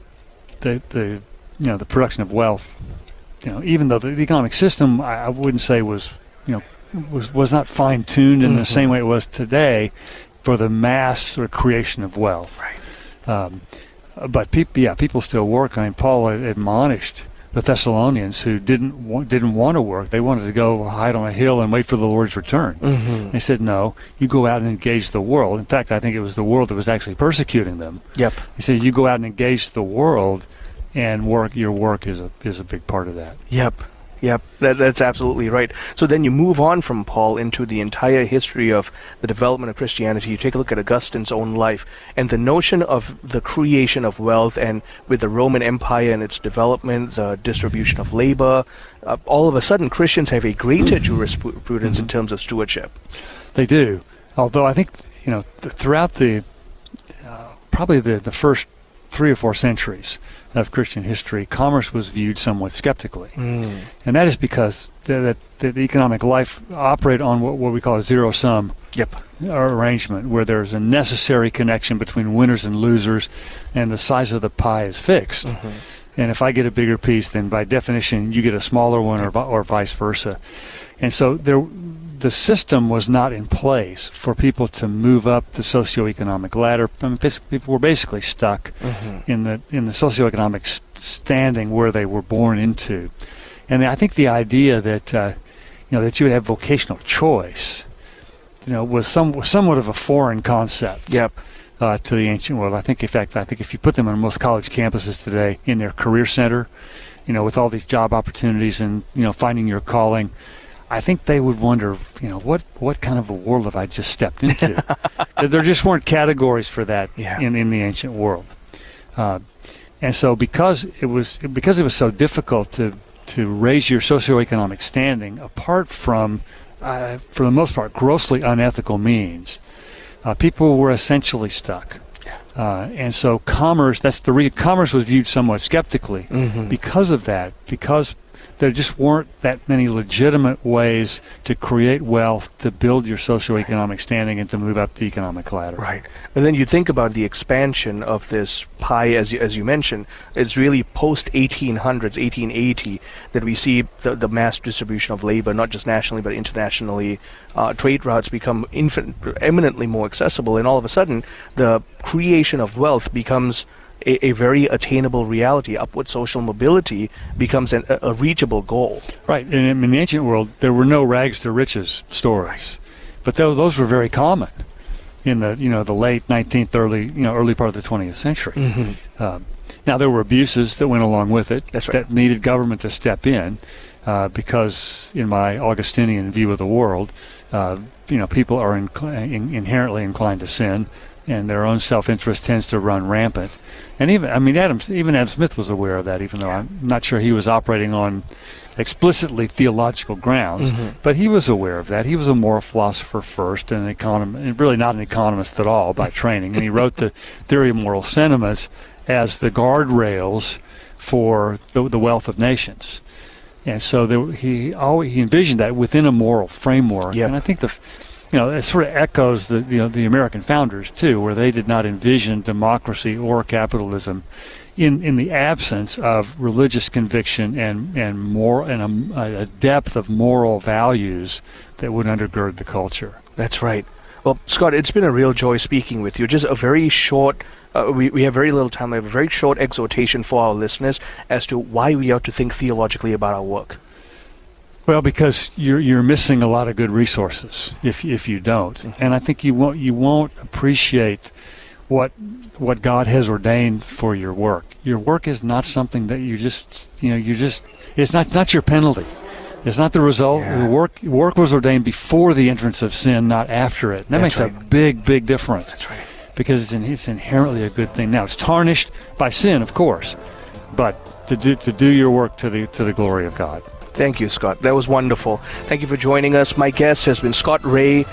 Speaker 12: the the you know the production of wealth. You know, even though the economic system, I, I wouldn't say was you know was was not fine tuned in mm-hmm. the same way it was today for the mass or creation of wealth.
Speaker 3: Right.
Speaker 12: Um, but people, yeah, people still work. I mean, Paul admonished the Thessalonians who didn't want, didn't want to work. They wanted to go hide on a hill and wait for the Lord's return.
Speaker 3: Mm-hmm.
Speaker 12: They said, no, you go out and engage the world. In fact, I think it was the world that was actually persecuting them.
Speaker 3: Yep.
Speaker 12: He said, you go out and engage the world, and work. Your work is a is a big part of that.
Speaker 3: Yep. Yep, that, that's absolutely right. So then you move on from Paul into the entire history of the development of Christianity. You take a look at Augustine's own life, and the notion of the creation of wealth, and with the Roman Empire and its development, the distribution of labor, uh, all of a sudden Christians have a greater jurisprudence mm-hmm. in terms of stewardship.
Speaker 12: They do. Although I think, you know, th- throughout the, uh, probably the, the first three or four centuries of Christian history, commerce was viewed somewhat skeptically.
Speaker 3: Mm.
Speaker 12: And that is because the, the, the economic life operated on what, what we call a zero-sum
Speaker 3: yep.
Speaker 12: arrangement, where there's a necessary connection between winners and losers, and the size of the pie is fixed.
Speaker 3: Mm-hmm.
Speaker 12: And if I get a bigger piece, then by definition you get a smaller one, or, or vice versa. And so there, the system was not in place for people to move up the socioeconomic ladder. I mean, people were basically stuck mm-hmm. in the in the socioeconomic st- standing where they were born into. And I think the idea that uh, you know that you would have vocational choice, you know, was some was somewhat of a foreign concept.
Speaker 3: Yep.
Speaker 12: Uh, to the ancient world. I think, in fact, I think if you put them on most college campuses today in their career center, you know, with all these job opportunities and, you know, finding your calling, I think they would wonder, you know, what, what kind of a world have I just stepped into? There just weren't categories for that
Speaker 3: yeah.
Speaker 12: in, in the ancient world. Uh, and so because it was because it was so difficult to, to raise your socioeconomic standing apart from, uh, for the most part, grossly unethical means, Uh, people were essentially stuck. Uh, and so commerce, that's the re- commerce was viewed somewhat skeptically
Speaker 3: mm-hmm.
Speaker 12: because of that, because there just weren't that many legitimate ways to create wealth, to build your socioeconomic standing, and to move up the economic ladder.
Speaker 3: Right. And then you think about the expansion of this pie, as you, as you mentioned, it's really post eighteen hundreds, eighteen eighty, that we see the, the mass distribution of labor, not just nationally but internationally. Uh, trade routes become infin- eminently more accessible, and all of a sudden the creation of wealth becomes A, a very attainable reality. Upward social mobility becomes an, a, a reachable goal.
Speaker 12: Right. And in the ancient world, there were no rags to riches stories, but th- those were very common in the you know the late nineteenth, early you know early part of the twentieth century.
Speaker 3: Mm-hmm.
Speaker 12: Um, now there were abuses that went along with it.
Speaker 3: That's right.
Speaker 12: That needed government to step in, uh, because in my Augustinian view of the world, uh, you know people are incl- in- inherently inclined to sin, and their own self-interest tends to run rampant. And even, I mean, Adam, even Adam Smith was aware of that, even though I'm not sure he was operating on explicitly theological grounds.
Speaker 3: Mm-hmm.
Speaker 12: But he was aware of that. He was a moral philosopher first, and an economist, really not an economist at all by training. And he wrote the Theory of Moral Sentiments as the guardrails for the, the wealth of nations. And so there, he always he envisioned that within a moral framework.
Speaker 3: Yep.
Speaker 12: And I think the You know, it sort of echoes the you know the American founders too, where they did not envision democracy or capitalism in, in the absence of religious conviction and and more and a, a depth of moral values that would undergird the culture.
Speaker 3: That's right. Well, Scott, it's been a real joy speaking with you. Just a very short. Uh, we we have very little time. We have a very short exhortation for our listeners as to why we ought to think theologically about our work.
Speaker 12: Well, because you're you're missing a lot of good resources if if you don't, mm-hmm. and I think you won't you won't appreciate what what God has ordained for your work. Your work is not something that you just you know you just it's not not your penalty. It's not the result.
Speaker 3: Yeah.
Speaker 12: The work work was ordained before the entrance of sin, not after it. And that
Speaker 3: That's
Speaker 12: makes
Speaker 3: right.
Speaker 12: a big big difference.
Speaker 3: That's right.
Speaker 12: Because it's in, it's inherently a good thing. Now it's tarnished by sin, of course, but to do to do your work to the to the glory of God.
Speaker 3: Thank you, Scott. That was wonderful. Thank you for joining us. My guest has been Scott Rae,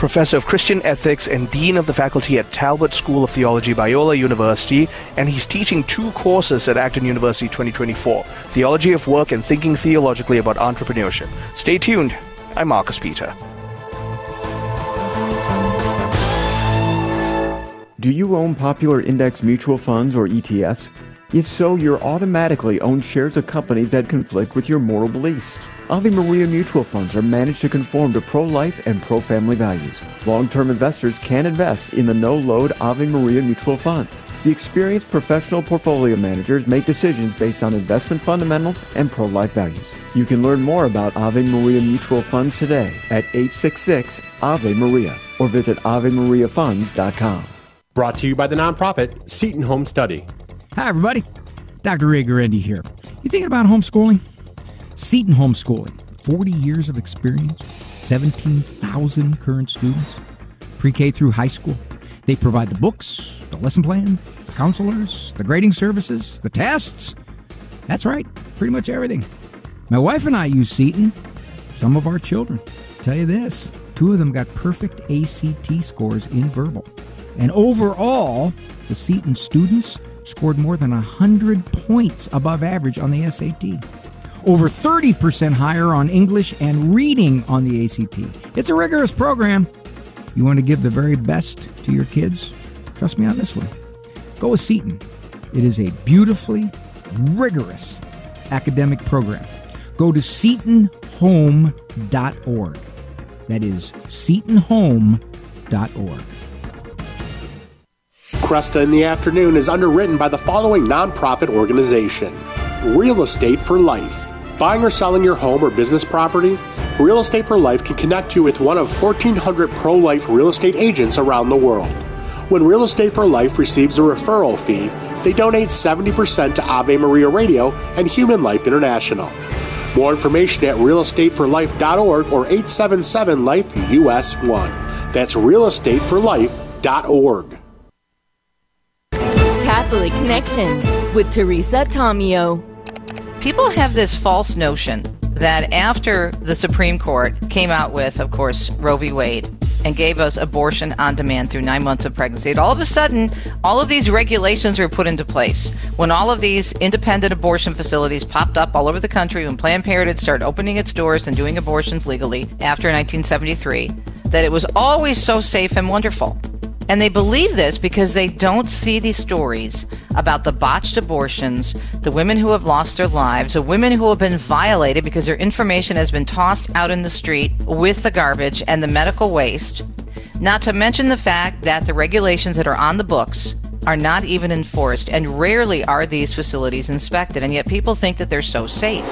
Speaker 3: Professor of Christian Ethics and Dean of the Faculty at Talbot School of Theology, Biola University, and he's teaching two courses at Acton University twenty twenty-four, Theology of Work and Thinking Theologically About Entrepreneurship. Stay tuned. I'm Marcus Peter.
Speaker 1: Do you own popular index mutual funds or E T Fs? If so, you're automatically own shares of companies that conflict with your moral beliefs. Ave Maria mutual funds are managed to conform to pro-life and pro-family values. Long-term investors can invest in the no-load Ave Maria mutual funds. The experienced professional portfolio managers make decisions based on investment fundamentals and pro-life values. You can learn more about Ave Maria mutual funds today at eight six six Ave Maria or visit ave maria funds dot com.
Speaker 13: Brought to you by the nonprofit Seton Home Study.
Speaker 14: Hi, everybody. Doctor Ray Garendi here. You thinking about homeschooling? Seton Homeschooling. forty years of experience, seventeen thousand current students, pre-K through high school. They provide the books, the lesson plans, the counselors, the grading services, the tests. That's right, pretty much everything. My wife and I use Seton. Some of our children. Tell you this, two of them got perfect A C T scores in verbal. And overall, the Seton students scored more than one hundred points above average on the S A T. Over thirty percent higher on English and reading on the A C T. It's a rigorous program. You want to give the very best to your kids? Trust me on this one. Go with Seton. It is a beautifully rigorous academic program. Go to seton home dot org. That is seton home dot org.
Speaker 13: Cresta in the Afternoon is underwritten by the following nonprofit organization. Real Estate for Life. Buying or selling your home or business property? Real Estate for Life can connect you with one of fourteen hundred pro-life real estate agents around the world. When Real Estate for Life receives a referral fee, they donate seventy percent to Ave Maria Radio and Human Life International. More information at real estate for life dot org or eight seven seven life U S one. That's real estate for life dot org.
Speaker 15: Catholic Connection with Teresa Tomeo.
Speaker 16: People have this false notion that after the Supreme Court came out with, of course, Roe v. Wade and gave us abortion on demand through nine months of pregnancy, all of a sudden, all of these regulations were put into place. When all of these independent abortion facilities popped up all over the country, when Planned Parenthood started opening its doors and doing abortions legally after nineteen seventy-three, that it was always so safe and wonderful. And they believe this because they don't see these stories about the botched abortions, the women who have lost their lives, the women who have been violated because their information has been tossed out in the street with the garbage and the medical waste. Not to mention the fact that the regulations that are on the books are not even enforced, and rarely are these facilities inspected, and yet people think that they're so safe.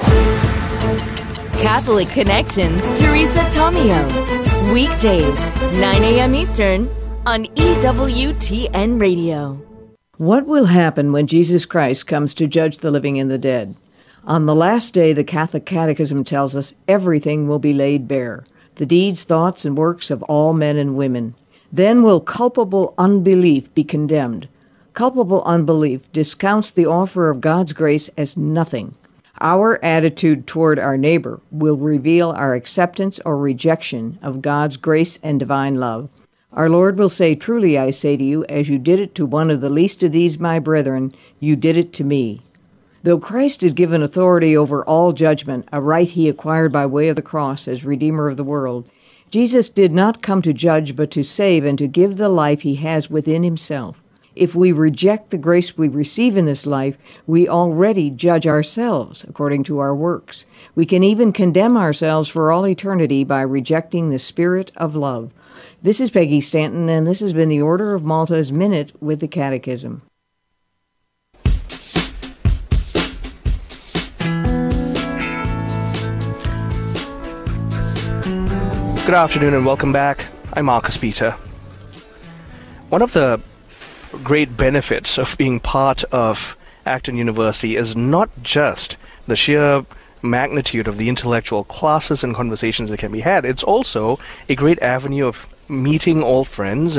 Speaker 15: Catholic Connections, Teresa Tomeo. Weekdays, nine a.m. Eastern, on E W T N Radio.
Speaker 9: What will happen when Jesus Christ comes to judge the living and the dead? On the last day, the Catholic Catechism tells us everything will be laid bare, the deeds, thoughts, and works of all men and women. Then will culpable unbelief be condemned. Culpable unbelief discounts the offer of God's grace as nothing. Our attitude toward our neighbor will reveal our acceptance or rejection of God's grace and divine love. Our Lord will say, "Truly I say to you, as you did it to one of the least of these my brethren, you did it to me." Though Christ is given authority over all judgment, a right he acquired by way of the cross as Redeemer of the world, Jesus did not come to judge but to save and to give the life he has within himself. If we reject the grace we receive in this life, we already judge ourselves according to our works. We can even condemn ourselves for all eternity by rejecting the spirit of love. This is Peggy Stanton, and this has been the Order of Malta's Minute with the Catechism.
Speaker 3: Good afternoon and welcome back. I'm Marcus Peter. One of the great benefits of being part of Acton University is not just the sheer magnitude of the intellectual classes and conversations that can be had. It's also a great avenue of meeting old friends and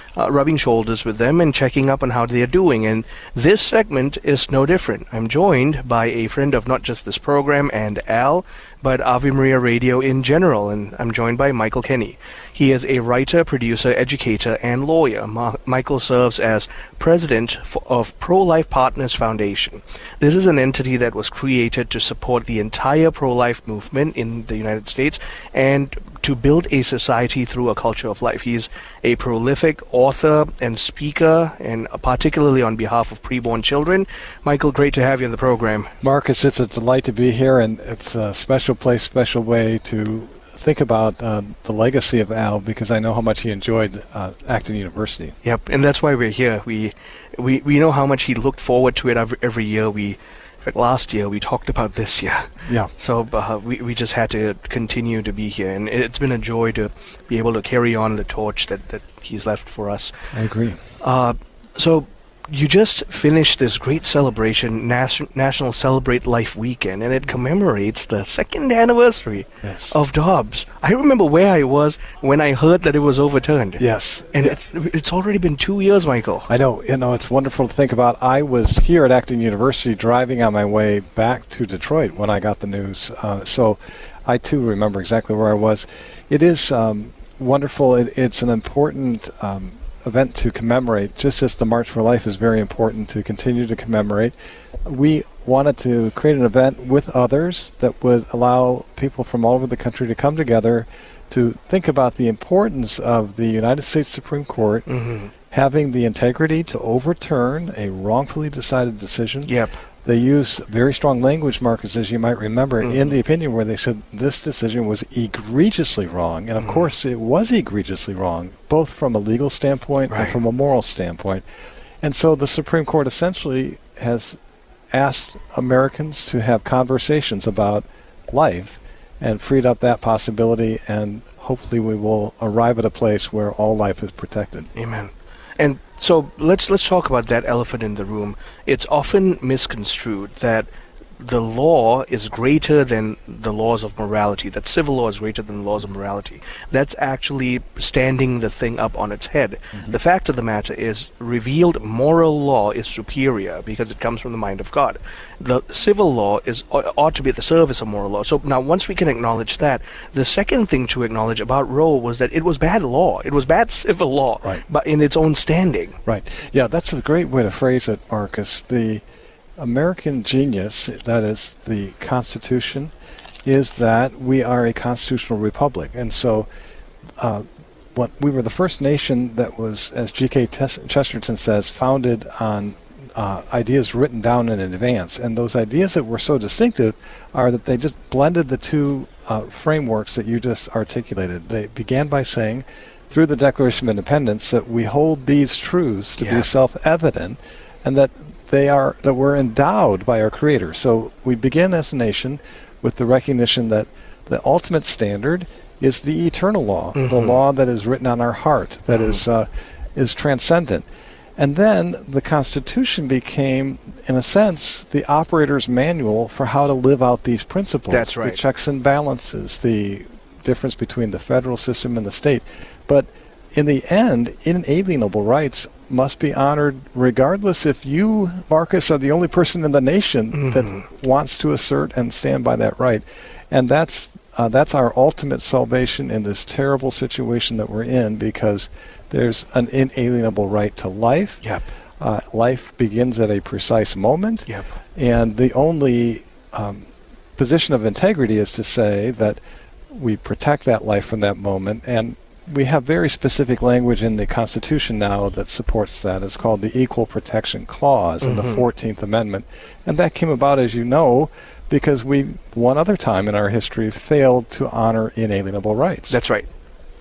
Speaker 3: uh, rubbing shoulders with them and checking up on how they're doing. And this segment is no different. I'm joined by a friend of not just this program and Al, but Ave Maria Radio in general, and I'm joined by Michael Kenny. He is a writer, producer, educator, and lawyer. Ma- Michael serves as president for, of Pro-Life Partners Foundation. This is an entity that was created to support the entire pro-life movement in the United States and to build a society through a culture of life. He's a prolific author and speaker, and particularly on behalf of preborn children. Michael, great to have you on the program.
Speaker 17: Marcus, it's a delight to be here, and it's a special place, special way to think about uh, the legacy of Al, because I know how much he enjoyed uh, Acton University.
Speaker 3: Yep, and that's why we're here. We we we know how much he looked forward to it every, every year. We In fact, last year we talked about this year.
Speaker 17: Yeah.
Speaker 3: So uh, we we just had to continue to be here, and it's been a joy to be able to carry on the torch that, that he's left for us.
Speaker 17: I agree.
Speaker 3: Uh, so you just finished this great celebration, Nas- National Celebrate Life Weekend, and it commemorates the second anniversary
Speaker 17: yes.
Speaker 3: of Dobbs. I remember where I was when I heard that it was overturned.
Speaker 17: Yes.
Speaker 3: And
Speaker 17: yeah.
Speaker 3: it's it's already been two years, Michael.
Speaker 17: I know. You know, it's wonderful to think about. I was here at Acton University driving on my way back to Detroit when I got the news. Uh, so I, too, remember exactly where I was. It is um, wonderful. It, it's an important Um, event to commemorate, just as the March for Life is very important to continue to commemorate. We wanted to create an event with others that would allow people from all over the country to come together to think about the importance of the United States Supreme Court
Speaker 3: mm-hmm.
Speaker 17: having the integrity to overturn a wrongfully decided decision.
Speaker 3: Yep.
Speaker 17: They use very strong language, Marcus, as you might remember,
Speaker 3: mm-hmm.
Speaker 17: in the opinion where they said this decision was egregiously wrong. And, of
Speaker 3: mm-hmm.
Speaker 17: course, it was egregiously wrong, both from a legal standpoint
Speaker 3: right.
Speaker 17: and from a moral standpoint. And so the Supreme Court essentially has asked Americans to have conversations about life and freed up that possibility, and hopefully we will arrive at a place where all life is protected.
Speaker 3: Amen. And so let's let's talk about that elephant in the room. It's often misconstrued that the law is greater than the laws of morality, that civil law is greater than the laws of morality. That's actually standing the thing up on its head. Mm-hmm. The fact of the matter is, revealed moral law is superior because it comes from the mind of God. The civil law is ought to be at the service of moral law. So now, once we can acknowledge that, the second thing to acknowledge about Roe was that it was bad law. It was bad civil law,
Speaker 17: right.
Speaker 3: but in its own standing.
Speaker 17: Right. Yeah, that's a great way to phrase it, Marcus. The American genius, that is the Constitution, is that we are a constitutional republic. And so uh, what we were the first nation that was, as G K Chesterton says, founded on uh, ideas written down in advance. And those ideas that were so distinctive are that they just blended the two uh, frameworks that you just articulated. They began by saying, through the Declaration of Independence, that we hold these truths to
Speaker 3: yeah.
Speaker 17: be self-evident, and that they are that we're endowed by our Creator. So we begin as a nation with the recognition that the ultimate standard is the eternal law,
Speaker 3: mm-hmm.
Speaker 17: the law that is written on our heart, that mm-hmm. is uh, is transcendent. And then the Constitution became, in a sense, the operator's manual for how to live out these principles.
Speaker 3: That's right.
Speaker 17: The checks and balances, the difference between the federal system and the state. But in the end, inalienable rights must be honored regardless if you, Marcus, are the only person in the nation
Speaker 3: mm-hmm.
Speaker 17: that wants to assert and stand by that right. And that's uh, that's our ultimate salvation in this terrible situation that we're in, because there's an inalienable right to life.
Speaker 3: Yep.
Speaker 17: Uh, life begins at a precise moment.
Speaker 3: Yep.
Speaker 17: And the only um, position of integrity is to say that we protect that life from that moment. And we have very specific language in the Constitution now that supports that. It's called the Equal Protection Clause mm-hmm. in the fourteenth Amendment. And that came about, as you know, because we, one other time in our history, failed to honor inalienable rights.
Speaker 3: That's right.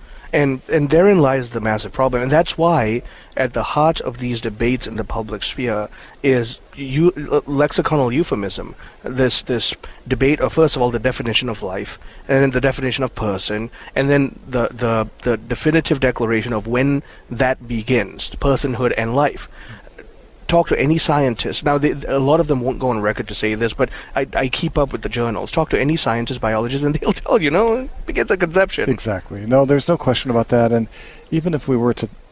Speaker 3: And and therein lies the massive problem. And that's why at the heart of these debates in the public sphere is eu- lexiconal euphemism. This this debate of, first of all, the definition of life, and then the definition of person, and then the, the, the definitive declaration of when that begins, personhood and life. Talk to any scientist. Now, they, a lot of them won't go on record to say this, but I, I keep up with the journals. Talk to any scientist, biologist, and they'll tell you, no, it begins at conception.
Speaker 17: Exactly. No, there's no question about that. And even if we were to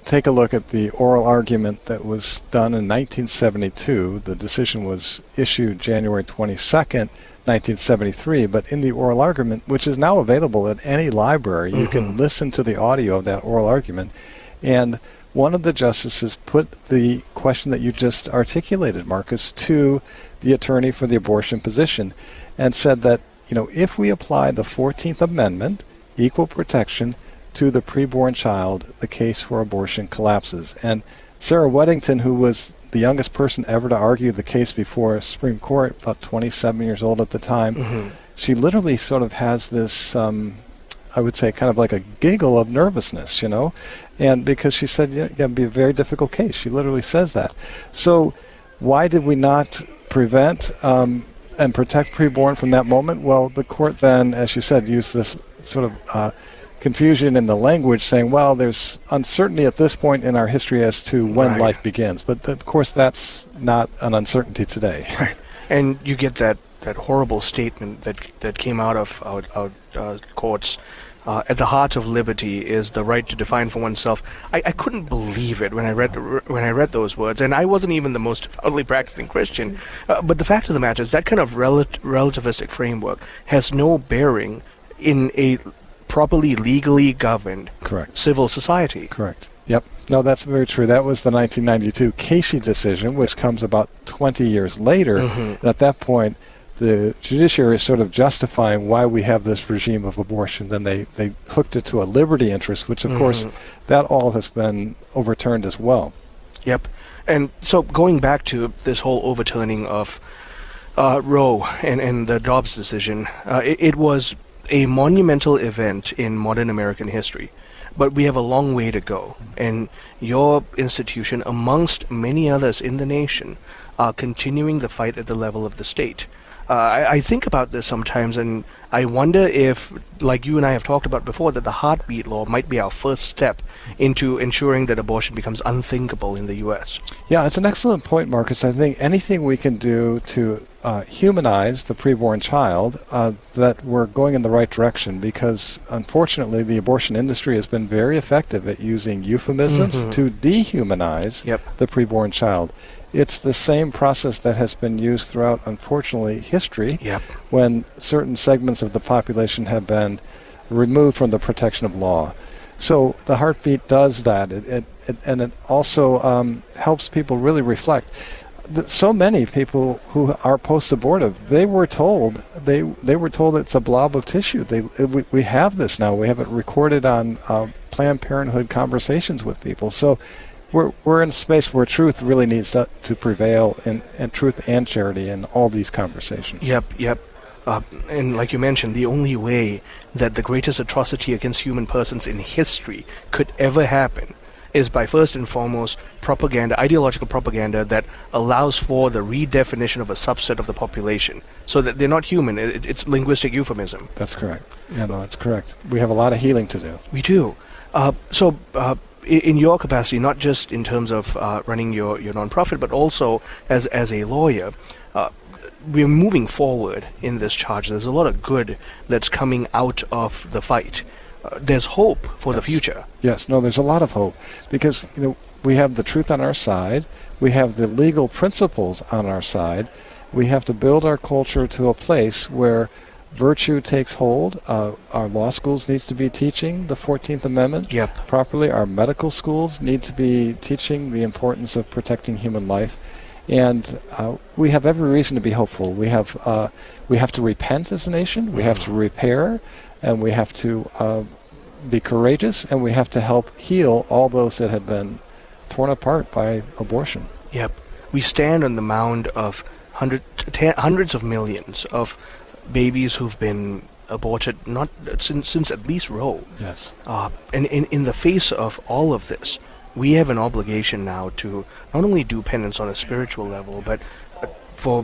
Speaker 17: take a look at the oral argument that was done in nineteen seventy-two. The decision was issued January twenty-second, nineteen seventy-three, but in the oral argument, which is now available at any library, mm-hmm. you can listen to the audio of that oral argument. And one of the justices put the question that you just articulated, Marcus, to the attorney for the abortion position and said that, you know, if we apply the fourteenth Amendment, equal protection, to the preborn child, the case for abortion collapses. And Sarah Weddington, who was the youngest person ever to argue the case before Supreme Court, about twenty-seven years old at the time, mm-hmm. she literally sort of has this, um, I would say, kind of like a giggle of nervousness, you know, and because she said, yeah, it'd be a very difficult case. She literally says that. So why did we not prevent um, and protect preborn from that moment? Well, the court then, as you said, used this sort of uh, confusion in the language, saying, well, there's uncertainty at this point in our history as to when
Speaker 3: right.
Speaker 17: life begins. But th- of course, that's not an uncertainty today.
Speaker 3: Right. And you get that, that horrible statement that that came out of our, our uh, courts. Uh, at the heart of liberty is the right to define for oneself. I, I couldn't believe it when I read when I read those words, and I wasn't even the most devoutly practicing Christian. Uh, but the fact of the matter is that kind of rel- relativistic framework has no bearing in a properly legally governed
Speaker 17: Correct.
Speaker 3: civil society.
Speaker 17: Correct. Yep. No, that's very true. That was the nineteen ninety-two Casey decision, which comes about twenty years later. Mm-hmm. And at that point, the judiciary is sort of justifying why we have this regime of abortion. Then they, they hooked it to a liberty interest, which, of mm-hmm. course, that all has been overturned as well.
Speaker 3: Yep. And so going back to this whole overturning of uh, Roe and, and the Dobbs decision, uh, it, it was a monumental event in modern American history. But we have a long way to go. And your institution, amongst many others in the nation, are continuing the fight at the level of the state. Uh, I, I think about this sometimes, and I wonder if, like you and I have talked about before, that the heartbeat law might be our first step into ensuring that abortion becomes unthinkable in the U S.
Speaker 17: Yeah, it's an excellent point, Marcus. I think anything we can do to uh, humanize the preborn child, uh, that we're going in the right direction, because unfortunately the abortion industry has been very effective at using euphemisms mm-hmm. to dehumanize
Speaker 3: yep.
Speaker 17: the preborn child. It's the same process that has been used throughout, unfortunately, history,
Speaker 3: yep.
Speaker 17: when certain segments of the population have been removed from the protection of law. So the heartbeat does that, it, it, it, and it also um, helps people really reflect. The, so many people who are post-abortive, they were told they they were told it's a blob of tissue. They it, we, we have this now. We have it recorded on uh, Planned Parenthood conversations with people. So. We're we're in a space where truth really needs to, to prevail, in, and truth and charity in all these conversations.
Speaker 3: Yep, yep. Uh, and like you mentioned, the only way that the greatest atrocity against human persons in history could ever happen is by first and foremost propaganda, ideological propaganda that allows for the redefinition of a subset of the population, so that they're not human. It, it's linguistic euphemism.
Speaker 17: That's correct. Yeah, no, that's correct. We have a lot of healing to do.
Speaker 3: We do. Uh, so. Uh, In your capacity, not just in terms of uh, running your, your nonprofit, but also as as a lawyer, uh, we're moving forward in this charge. There's a lot of good that's coming out of the fight. Uh, there's hope for
Speaker 17: yes.
Speaker 3: the future.
Speaker 17: Yes, no, there's a lot of hope, because you know we have the truth on our side, we have the legal principles on our side. We have to build our culture to a place where virtue takes hold. Uh, our law schools need to be teaching the fourteenth Amendment
Speaker 3: yep.
Speaker 17: properly. Our medical schools need to be teaching the importance of protecting human life. And uh, we have every reason to be hopeful. We have uh, we have to repent as a nation. We have to repair, and we have to uh, be courageous, and we have to help heal all those that have been torn apart by abortion.
Speaker 3: Yep. We stand on the mound of hundred, ten, hundreds of millions of babies who've been aborted not since since at least Roe.
Speaker 17: Yes.
Speaker 3: Uh, and in, in the face of all of this, we have an obligation now to not only do penance on a spiritual level, but uh, for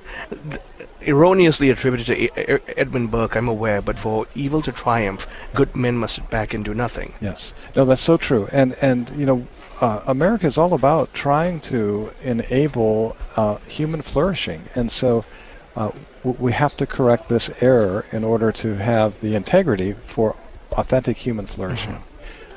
Speaker 3: erroneously attributed to e- Edmund Burke, I'm aware, but for evil to triumph, good men must sit back and do nothing.
Speaker 17: Yes. No, that's so true. And and you know, uh, America is all about trying to enable uh, human flourishing, and so. Uh, we have to correct this error in order to have the integrity for authentic human flourishing. Mm-hmm. And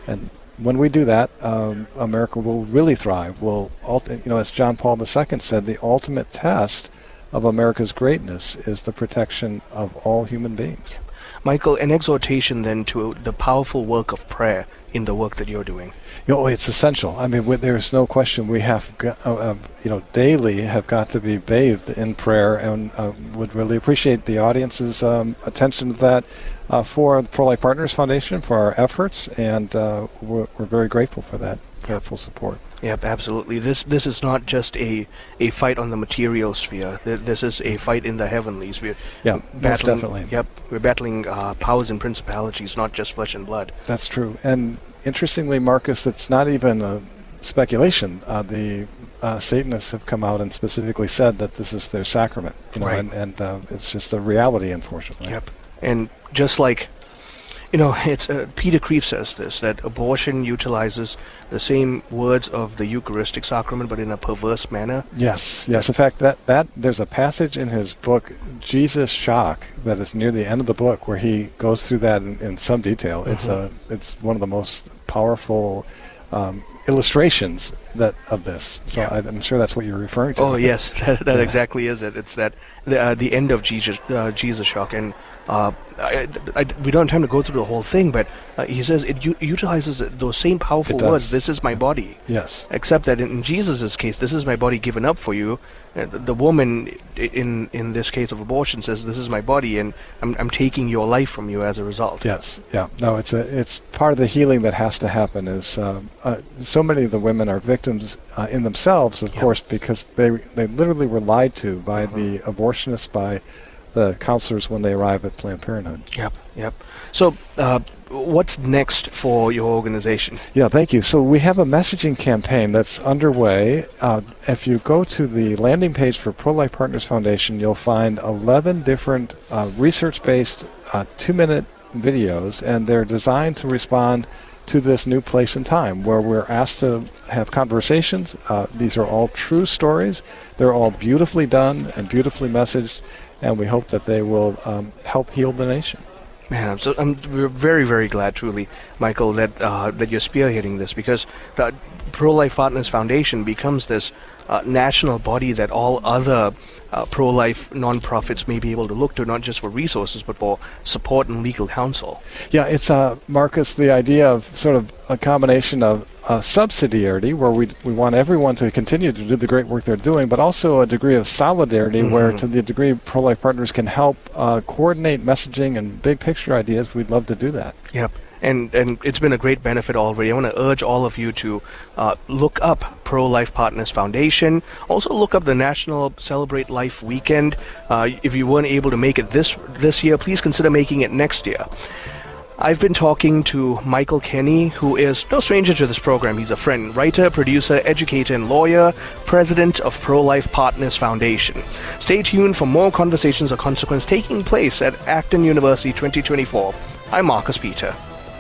Speaker 17: when we do that, um, America will really thrive. Will ulti- you know, as John Paul the Second said, the ultimate test of America's greatness is the protection of all human beings.
Speaker 3: Michael, an exhortation then to the powerful work of prayer in the work that you're doing.
Speaker 17: You know, it's essential. I mean, there's no question we have, got, uh, uh, you know, daily have got to be bathed in prayer, and uh, would really appreciate the audience's um, attention to that uh, for the Pro-Life Partners Foundation for our efforts, and uh, we're, we're very grateful for that prayerful support.
Speaker 3: Yep, absolutely. This this is not just a, a fight on the material sphere. This is a fight in the heavenlies. We're
Speaker 17: yeah,
Speaker 3: battling,
Speaker 17: most definitely.
Speaker 3: Yep, we're battling uh, powers and principalities, not just flesh and blood.
Speaker 17: That's true. And interestingly, Marcus, it's not even a speculation. Uh, the uh, Satanists have come out and specifically said that this is their sacrament. You know,
Speaker 3: right.
Speaker 17: and, and uh, it's just a reality, unfortunately.
Speaker 3: Yep. And just like, you know, it's uh, Peter Kreeft says this, that abortion utilizes the same words of the Eucharistic sacrament, but in a perverse manner.
Speaker 17: Yes, yes. In fact, that, that there's a passage in his book, Jesus Shock, that is near the end of the book, where he goes through that in, in some detail. Mm-hmm. It's a, it's one of the most powerful um, illustrations that of this. So yeah. I, I'm sure that's what you're referring to.
Speaker 3: Oh yes, that, that yeah. exactly is it. It's that the, uh, the end of Jesus, uh, Jesus Shock, and uh, I, I, we don't have time to go through the whole thing, but uh, he says it u- utilizes those same powerful words. This is my body.
Speaker 17: Yes.
Speaker 3: Except that in, in Jesus' case, this is my body given up for you. Uh, the, the woman, in in this case of abortion, says, "This is my body, and I'm I'm taking your life from you as a result."
Speaker 17: Yes. Yeah. No, it's a it's part of the healing that has to happen. Is um, uh, so many of the women are victims uh, in themselves, of yep. course, because they they literally were lied to by uh-huh. the abortionists, by the counselors when they arrive at Planned Parenthood.
Speaker 3: Yep, yep. So, uh, what's next for your organization?
Speaker 17: Yeah, thank you. So we have a messaging campaign that's underway. Uh, if you go to the landing page for Pro-Life Partners Foundation, you'll find eleven different uh, research-based uh, two-minute videos, and they're designed to respond to this new place and time where we're asked to have conversations. Uh, these are all true stories. They're all beautifully done and beautifully messaged, and we hope that they will um, help heal the nation.
Speaker 3: Man, so I'm we're very, very glad, truly, Michael, that uh, that you're spearheading this, because the Pro-Life Partners Foundation becomes this uh, national body that all other uh, pro-life nonprofits may be able to look to, not just for resources, but for support and legal counsel.
Speaker 17: Yeah, it's, uh, Marcus, the idea of sort of a combination of uh, subsidiarity, where we we want everyone to continue to do the great work they're doing, but also a degree of solidarity, mm-hmm. where to the degree Pro-Life Partners can help uh, coordinate messaging and big picture ideas, we'd love to do that.
Speaker 3: Yep. And and it's been a great benefit already. I want to urge all of you to uh, look up Pro-Life Partners Foundation. Also look up the National Celebrate Life Weekend. Uh, if you weren't able to make it this this year, please consider making it next year. I've been talking to Michael Kenny, who is no stranger to this program. He's a friend, writer, producer, educator, and lawyer, president of Pro-Life Partners Foundation. Stay tuned for more Conversations of Consequence taking place at Acton University twenty twenty-four. I'm Marcus Peter.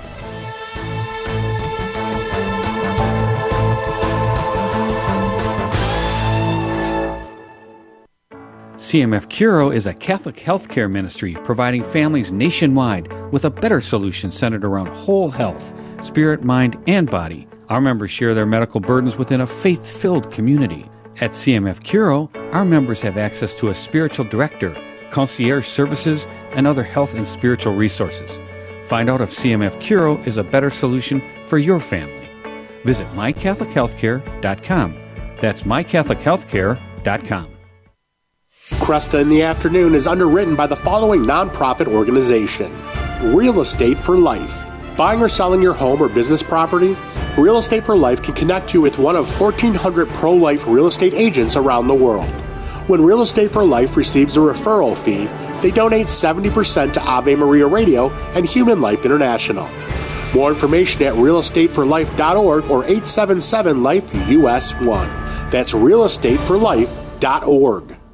Speaker 18: C M F Curo is a Catholic healthcare ministry providing families nationwide with a better solution centered around whole health, spirit, mind, and body. Our members share their medical burdens within a faith-filled community. At C M F Curo, our members have access to a spiritual director, concierge services, and other health and spiritual resources. Find out if C M F Curo is a better solution for your family. Visit my catholic healthcare dot com. That's my catholic healthcare dot com.
Speaker 13: Cresta in the Afternoon is underwritten by the following nonprofit organization: Real Estate for Life. Buying or selling your home or business property? Real Estate for Life can connect you with one of fourteen hundred pro-life real estate agents around the world. When Real Estate for Life receives a referral fee, they donate seventy percent to Ave Maria Radio and Human Life International. More information at real estate for life dot org or eight seven seven life U S one. That's real estate for life dot org.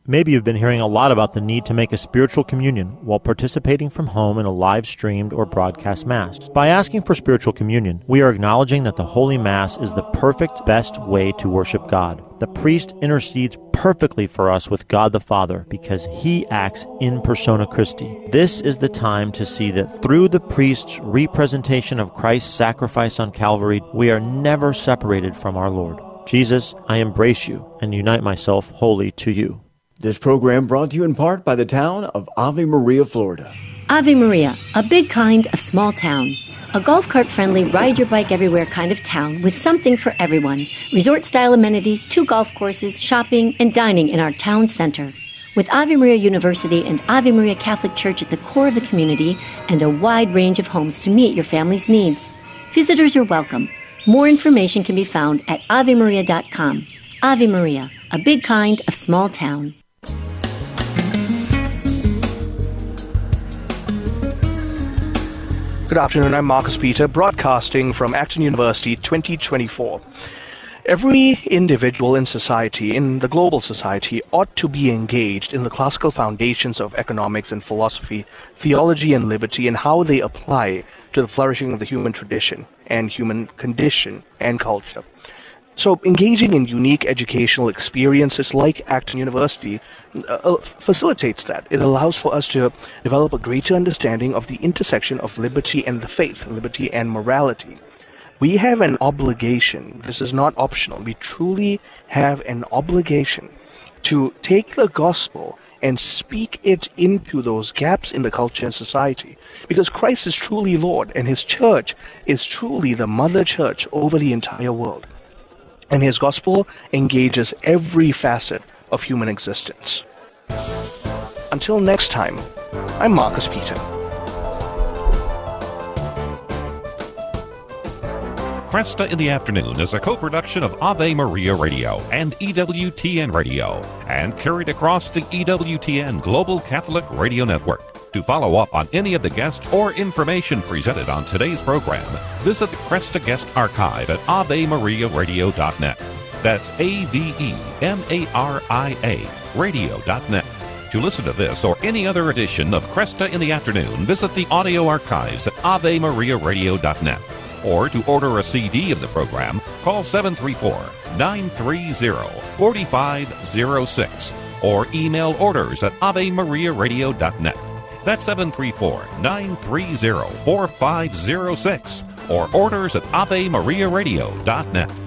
Speaker 19: Maybe you've been hearing a lot about the need to make a spiritual communion while participating from home in a live-streamed or broadcast Mass. By asking for spiritual communion, we are acknowledging that the Holy Mass is the perfect, best way to worship God. The priest intercedes perfectly for us with God the Father because he acts in persona Christi. This is the time to see that through the priest's representation of Christ's sacrifice on Calvary, we are never separated from our Lord. Jesus, I embrace you and unite myself wholly to you.
Speaker 1: This program brought to you in part by the town of Ave Maria, Florida.
Speaker 20: Ave Maria, a big kind of small town. A golf cart-friendly, ride-your-bike-everywhere kind of town with something for everyone. Resort-style amenities, two golf courses, shopping, and dining in our town center. With Ave Maria University and Ave Maria Catholic Church at the core of the community and a wide range of homes to meet your family's needs. Visitors are welcome. More information can be found at ave maria dot com. Ave Maria, a big kind of small town.
Speaker 3: Good afternoon, I'm Marcus Peter, broadcasting from Acton University twenty twenty-four. Every individual in society, in the global society, ought to be engaged in the classical foundations of economics and philosophy, theology and liberty, and how they apply to the flourishing of the human tradition and human condition and culture. So engaging in unique educational experiences like Acton University uh, facilitates that. It allows for us to develop a greater understanding of the intersection of liberty and the faith, liberty and morality. We have an obligation, this is not optional, we truly have an obligation to take the gospel and speak it into those gaps in the culture and society. Because Christ is truly Lord, and his church is truly the mother church over the entire world. And his gospel engages every facet of human existence. Until next time, I'm Marcus Peter.
Speaker 2: Cresta in the Afternoon is a co-production of Ave Maria Radio and E W T N Radio, and carried across the E W T N Global Catholic Radio Network. To follow up on any of the guests or information presented on today's program, visit the Cresta Guest Archive at ave maria radio dot net. That's A V E M A R I A radio dot net. To listen to this or any other edition of Cresta in the Afternoon, visit the audio archives at ave maria radio dot net. Or to order a C D of the program, call seven three four, nine three zero, four five zero six or email orders at ave maria radio dot net. That's seven three four, nine three zero, four five zero six or orders at ave maria radio dot net.